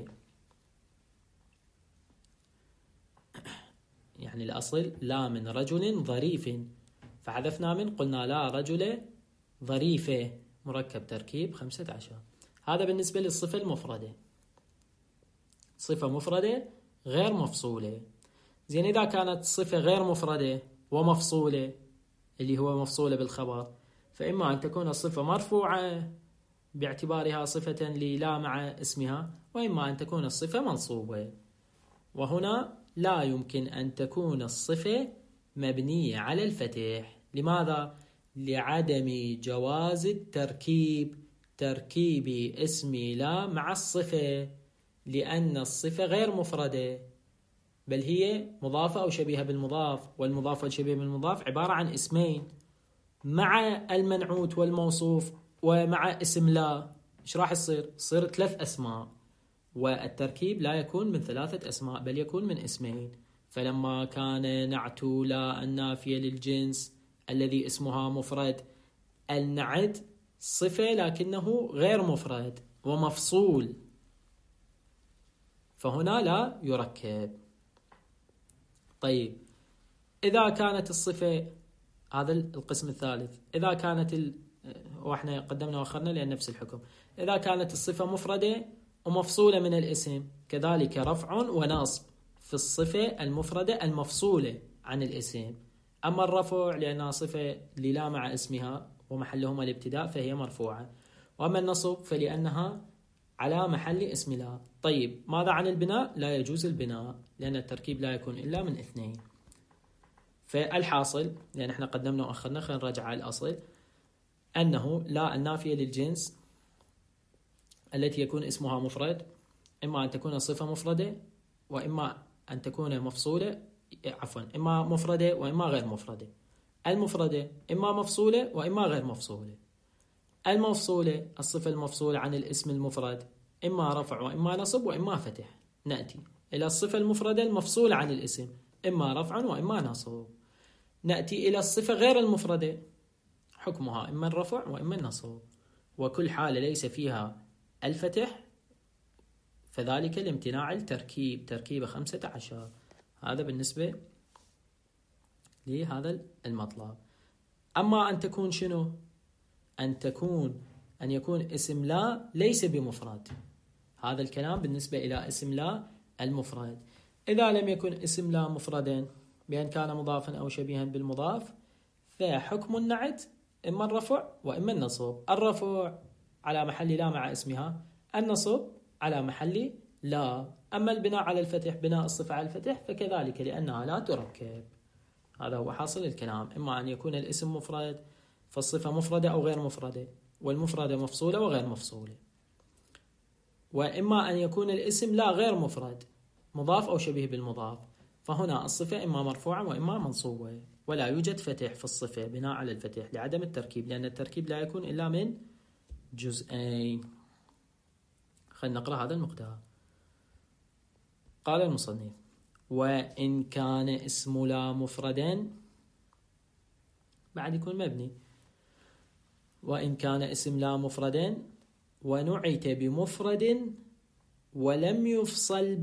يعني الأصل لا من رجل ظريف، فحذفنا من قلنا لا رجل ظريفة، مركب تركيب 15. هذا بالنسبة للصفة المفردة. صفة مفردة غير مفصولة. زين إذا كانت صفة غير مفردة ومفصولة اللي هو مفصولة بالخبر فإما أن تكون الصفة مرفوعة باعتبارها صفة للا مع اسمها، وإما أن تكون الصفة منصوبة. وهنا لا يمكن أن تكون الصفة مبنية على الفتح. لماذا؟ لعدم جواز تركيب اسم لا مع الصفة، لأن الصفة غير مفردة بل هي مضافة أو شبيهة بالمضاف، والمضاف والشبيه بالمضاف عبارة عن اسمين مع المنعوت والموصوف ومع اسم لا. إيش راح يصير؟ يصير 3 أسماء، والتركيب لا يكون من 3 أسماء بل يكون من اسمين. فلما كان نعت لا النافية للجنس الذي اسمها مفرد، النعت صفة لكنه غير مفرد ومفصول، فهنا لا يركب. طيب إذا كانت الصفة، هذا القسم الثالث، إذا كانت وإحنا قدمنا وأخرنا لأن نفس الحكم، إذا كانت الصفة مفردة ومفصولة من الاسم كذلك رفع ونصب في الصفة المفردة المفصولة عن الاسم. أما الرفع لأنها صفة للا مع اسمها ومحلهما الابتداء فهي مرفوعة، وأما النصب فلأنها على محل اسم لا. طيب ماذا عن البناء؟ لا يجوز البناء لأن التركيب لا يكون إلا من 2. فالحاصل لأن احنا قدمنا وأخرنا، خلينا نرجع على الأصل، أنه لا النافية للجنس التي يكون اسمها مفرد إما أن تكون الصفة مفردة وإما أن تكون مفصولة، إما مفردة وإما غير مفردة. المفردة إما مفصولة وإما غير مفصولة. المفصولة الصفة المفصولة عن الاسم المفرد إما رفع وإما نصب وإما فتح. نأتي إلى الصفة المفردة المفصولة عن الاسم إما رفع وإما نصب. نأتي إلى الصفة غير المفردة، حكمها إما الرفع وإما النصب، وكل حالة ليس فيها الفتح فذلك لامتناع التركيب، تركيب 15. هذا بالنسبة لهذا المطلب. أما أن تكون شنو؟ أن يكون اسم لا ليس بمفرد. هذا الكلام بالنسبة إلى اسم لا المفرد. إذا لم يكن اسم لا مفردا بأن كان مضافا أو شبيها بالمضاف، فحكم النعت إما الرفع وإما النصب. الرفع على محل لا مع اسمها، النصب على محل لا. أما البناء على الفتح، بناء الصفة على الفتح، فكذلك لأنها لا تركب. هذا هو حاصل الكلام. إما أن يكون الاسم مفرد فالصفة مفردة أو غير مفردة، والمفردة مفصولة وغير مفصولة. وإما أن يكون الاسم لا غير مفرد، مضاف أو شبيه بالمضاف، فهنا الصفة إما مرفوعة وإما منصوبة، ولا يوجد فتح في الصفة بناء على الفتح لعدم التركيب، لأن التركيب لا يكون إلا من جزئين. خلينا نقرأ هذا المقدار. قال المصنف: وإن كان اسم لا مفردا، بعد يكون مبني. وإن كان اسم لا مفردا ونعت بمفرد ولم يفصل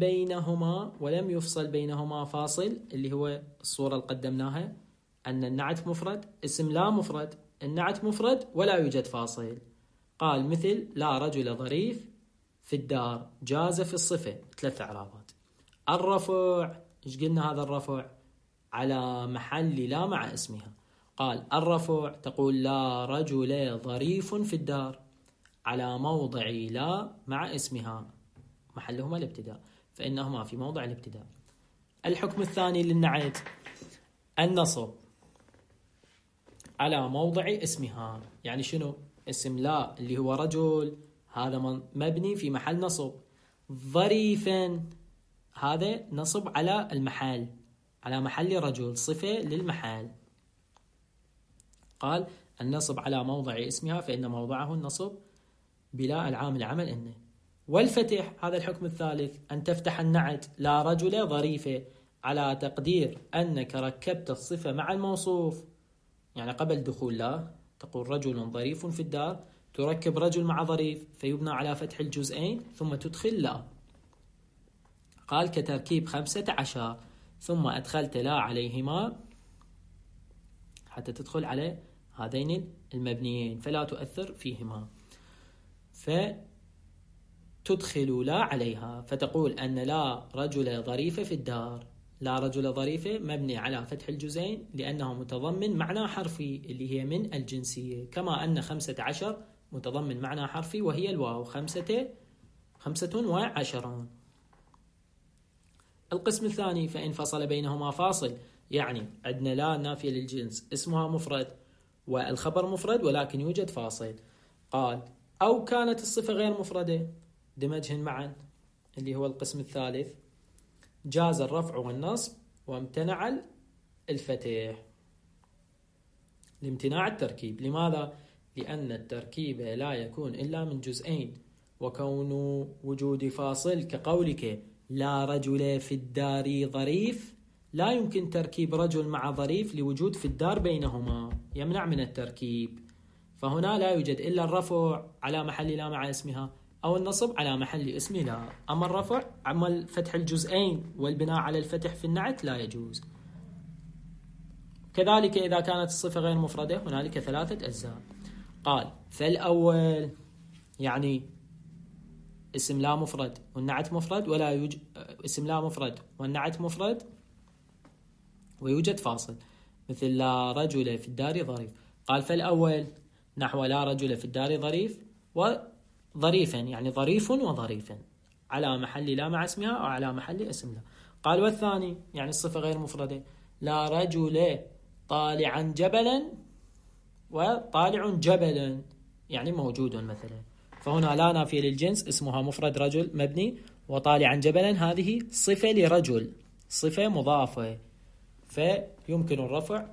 بينهما فاصل، اللي هو الصورة اللي قدمناها، أن النعت مفرد، اسم لا مفرد، النعت مفرد ولا يوجد فاصل. قال مثل لا رجل ظريف في الدار، جاز في الصفة 3 إعرابات. الرفع، إيش قلنا هذا الرفع؟ على محل لا مع اسمها. قال الرفع تقول لا رجل ظريف في الدار، على موضع لا مع اسمها، محلهما الابتداء، فإنهما في موضع الابتداء. الحكم الثاني للنعت النصب على موضع اسمها. يعني شنو؟ اسم لا اللي هو رجل، هذا مبني في محل نصب. ظريفا هذا نصب على المحل، على محل رجل، صفة للمحل. قال النصب على موضع اسمها، فإن موضعه النصب بلا العامل عمل إنه. والفتح هذا الحكم الثالث، أن تفتح النعت لا رجل ظريفة على تقدير أنك ركبت الصفة مع الموصوف. يعني قبل دخول لا تقول رجل ظريف في الدار، تركب رجل مع ظريف فيبنى على فتح الجزئين ثم تدخل لا. قال كتركيب 15 ثم أدخلت لا عليهما حتى تدخل على هذين المبنيين فلا تؤثر فيهما، فتدخل لا عليها فتقول أن لا رجل ظريفة في الدار. لا رجل ظريفة مبني على فتح الجزئين لأنه متضمن معنى حرفي اللي هي من الجنسية، كما أن 15 متضمن معنى حرفي وهي الواو، 15. القسم الثاني فإن فصل بينهما فاصل، يعني عندنا لا نافية للجنس اسمها مفرد والخبر مفرد ولكن يوجد فاصل. قال أو كانت الصفة غير مفردة دمجهن معا، اللي هو القسم الثالث، جاز الرفع والنصب وامتنع الفتح لامتناع التركيب. لماذا؟ لأن التركيب لا يكون إلا من جزئين، وكون وجود فاصل كقولك لا رجل في الدار ظريف، لا يمكن تركيب رجل مع ظريف لوجود في الدار بينهما، يمنع من التركيب. فهنا لا يوجد إلا الرفع على محل لا مع اسمها أو النصب على محل اسم لا. أما الرفع، أما فتح الجزئين والبناء على الفتح في النعت لا يجوز. كذلك إذا كانت الصفة غير مفردة هنالك 3 أجزاء. قال فالأول يعني اسم لا مفرد والنعت مفرد ولا يوجد، اسم لا مفرد والنعت مفرد ويوجد فاصل، مثل لا رجل في الدار ظريف. قال فالأول نحو لا رجل في الدار ظريف وظريفا، يعني ظريف وظريفا على محل لا مع اسمها أو على محل اسم لا. قال والثاني يعني الصفة غير مفردة، لا رجل طالعا جبلا وطالع جبلا، يعني موجود مثلا. فهنا لا نافية للجنس اسمها مفرد رجل مبني، وطالعا جبلا هذه صفة لرجل، صفة مضافة، فيمكن الرفع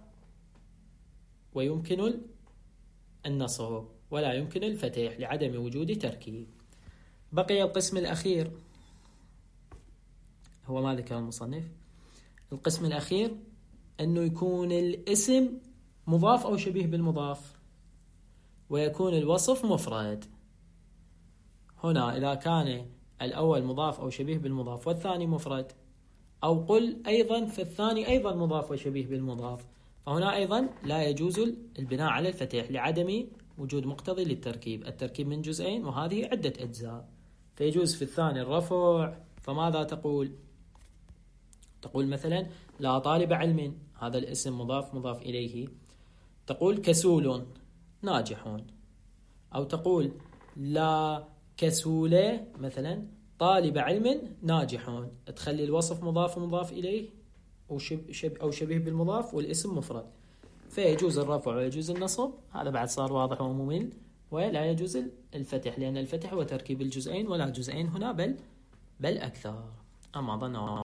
ويمكن النصب ولا يمكن الفتح لعدم وجود تركيب. بقي القسم الأخير هو ما ذكر المصنف، القسم الأخير أنه يكون الاسم مضاف أو شبيه بالمضاف، ويكون الوصف مفرد. هنا إذا كان الأول مضاف أو شبيه بالمضاف والثاني مفرد، أو قل أيضا فالثاني أيضا مضاف وشبيه بالمضاف، فهنا أيضا لا يجوز البناء على الفتح لعدم وجود مقتضي للتركيب. التركيب من جزئين وهذه عدة أجزاء، فيجوز في الثاني الرفع. فماذا تقول؟ تقول مثلا لا طالب علم، هذا الاسم مضاف إليه، تقول كسول ناجحون. أو تقول لا كسول مثلا طالب علم ناجحون، تخلي الوصف مضاف إليه أو شبيه بالمضاف والاسم مفرد، فيجوز الرفع ويجوز النصب. هذا بعد صار واضح وممل. ولا يجوز الفتح، لأن الفتح هو تركيب الجزئين، ولا جزئين هنا بل أكثر. أما ظن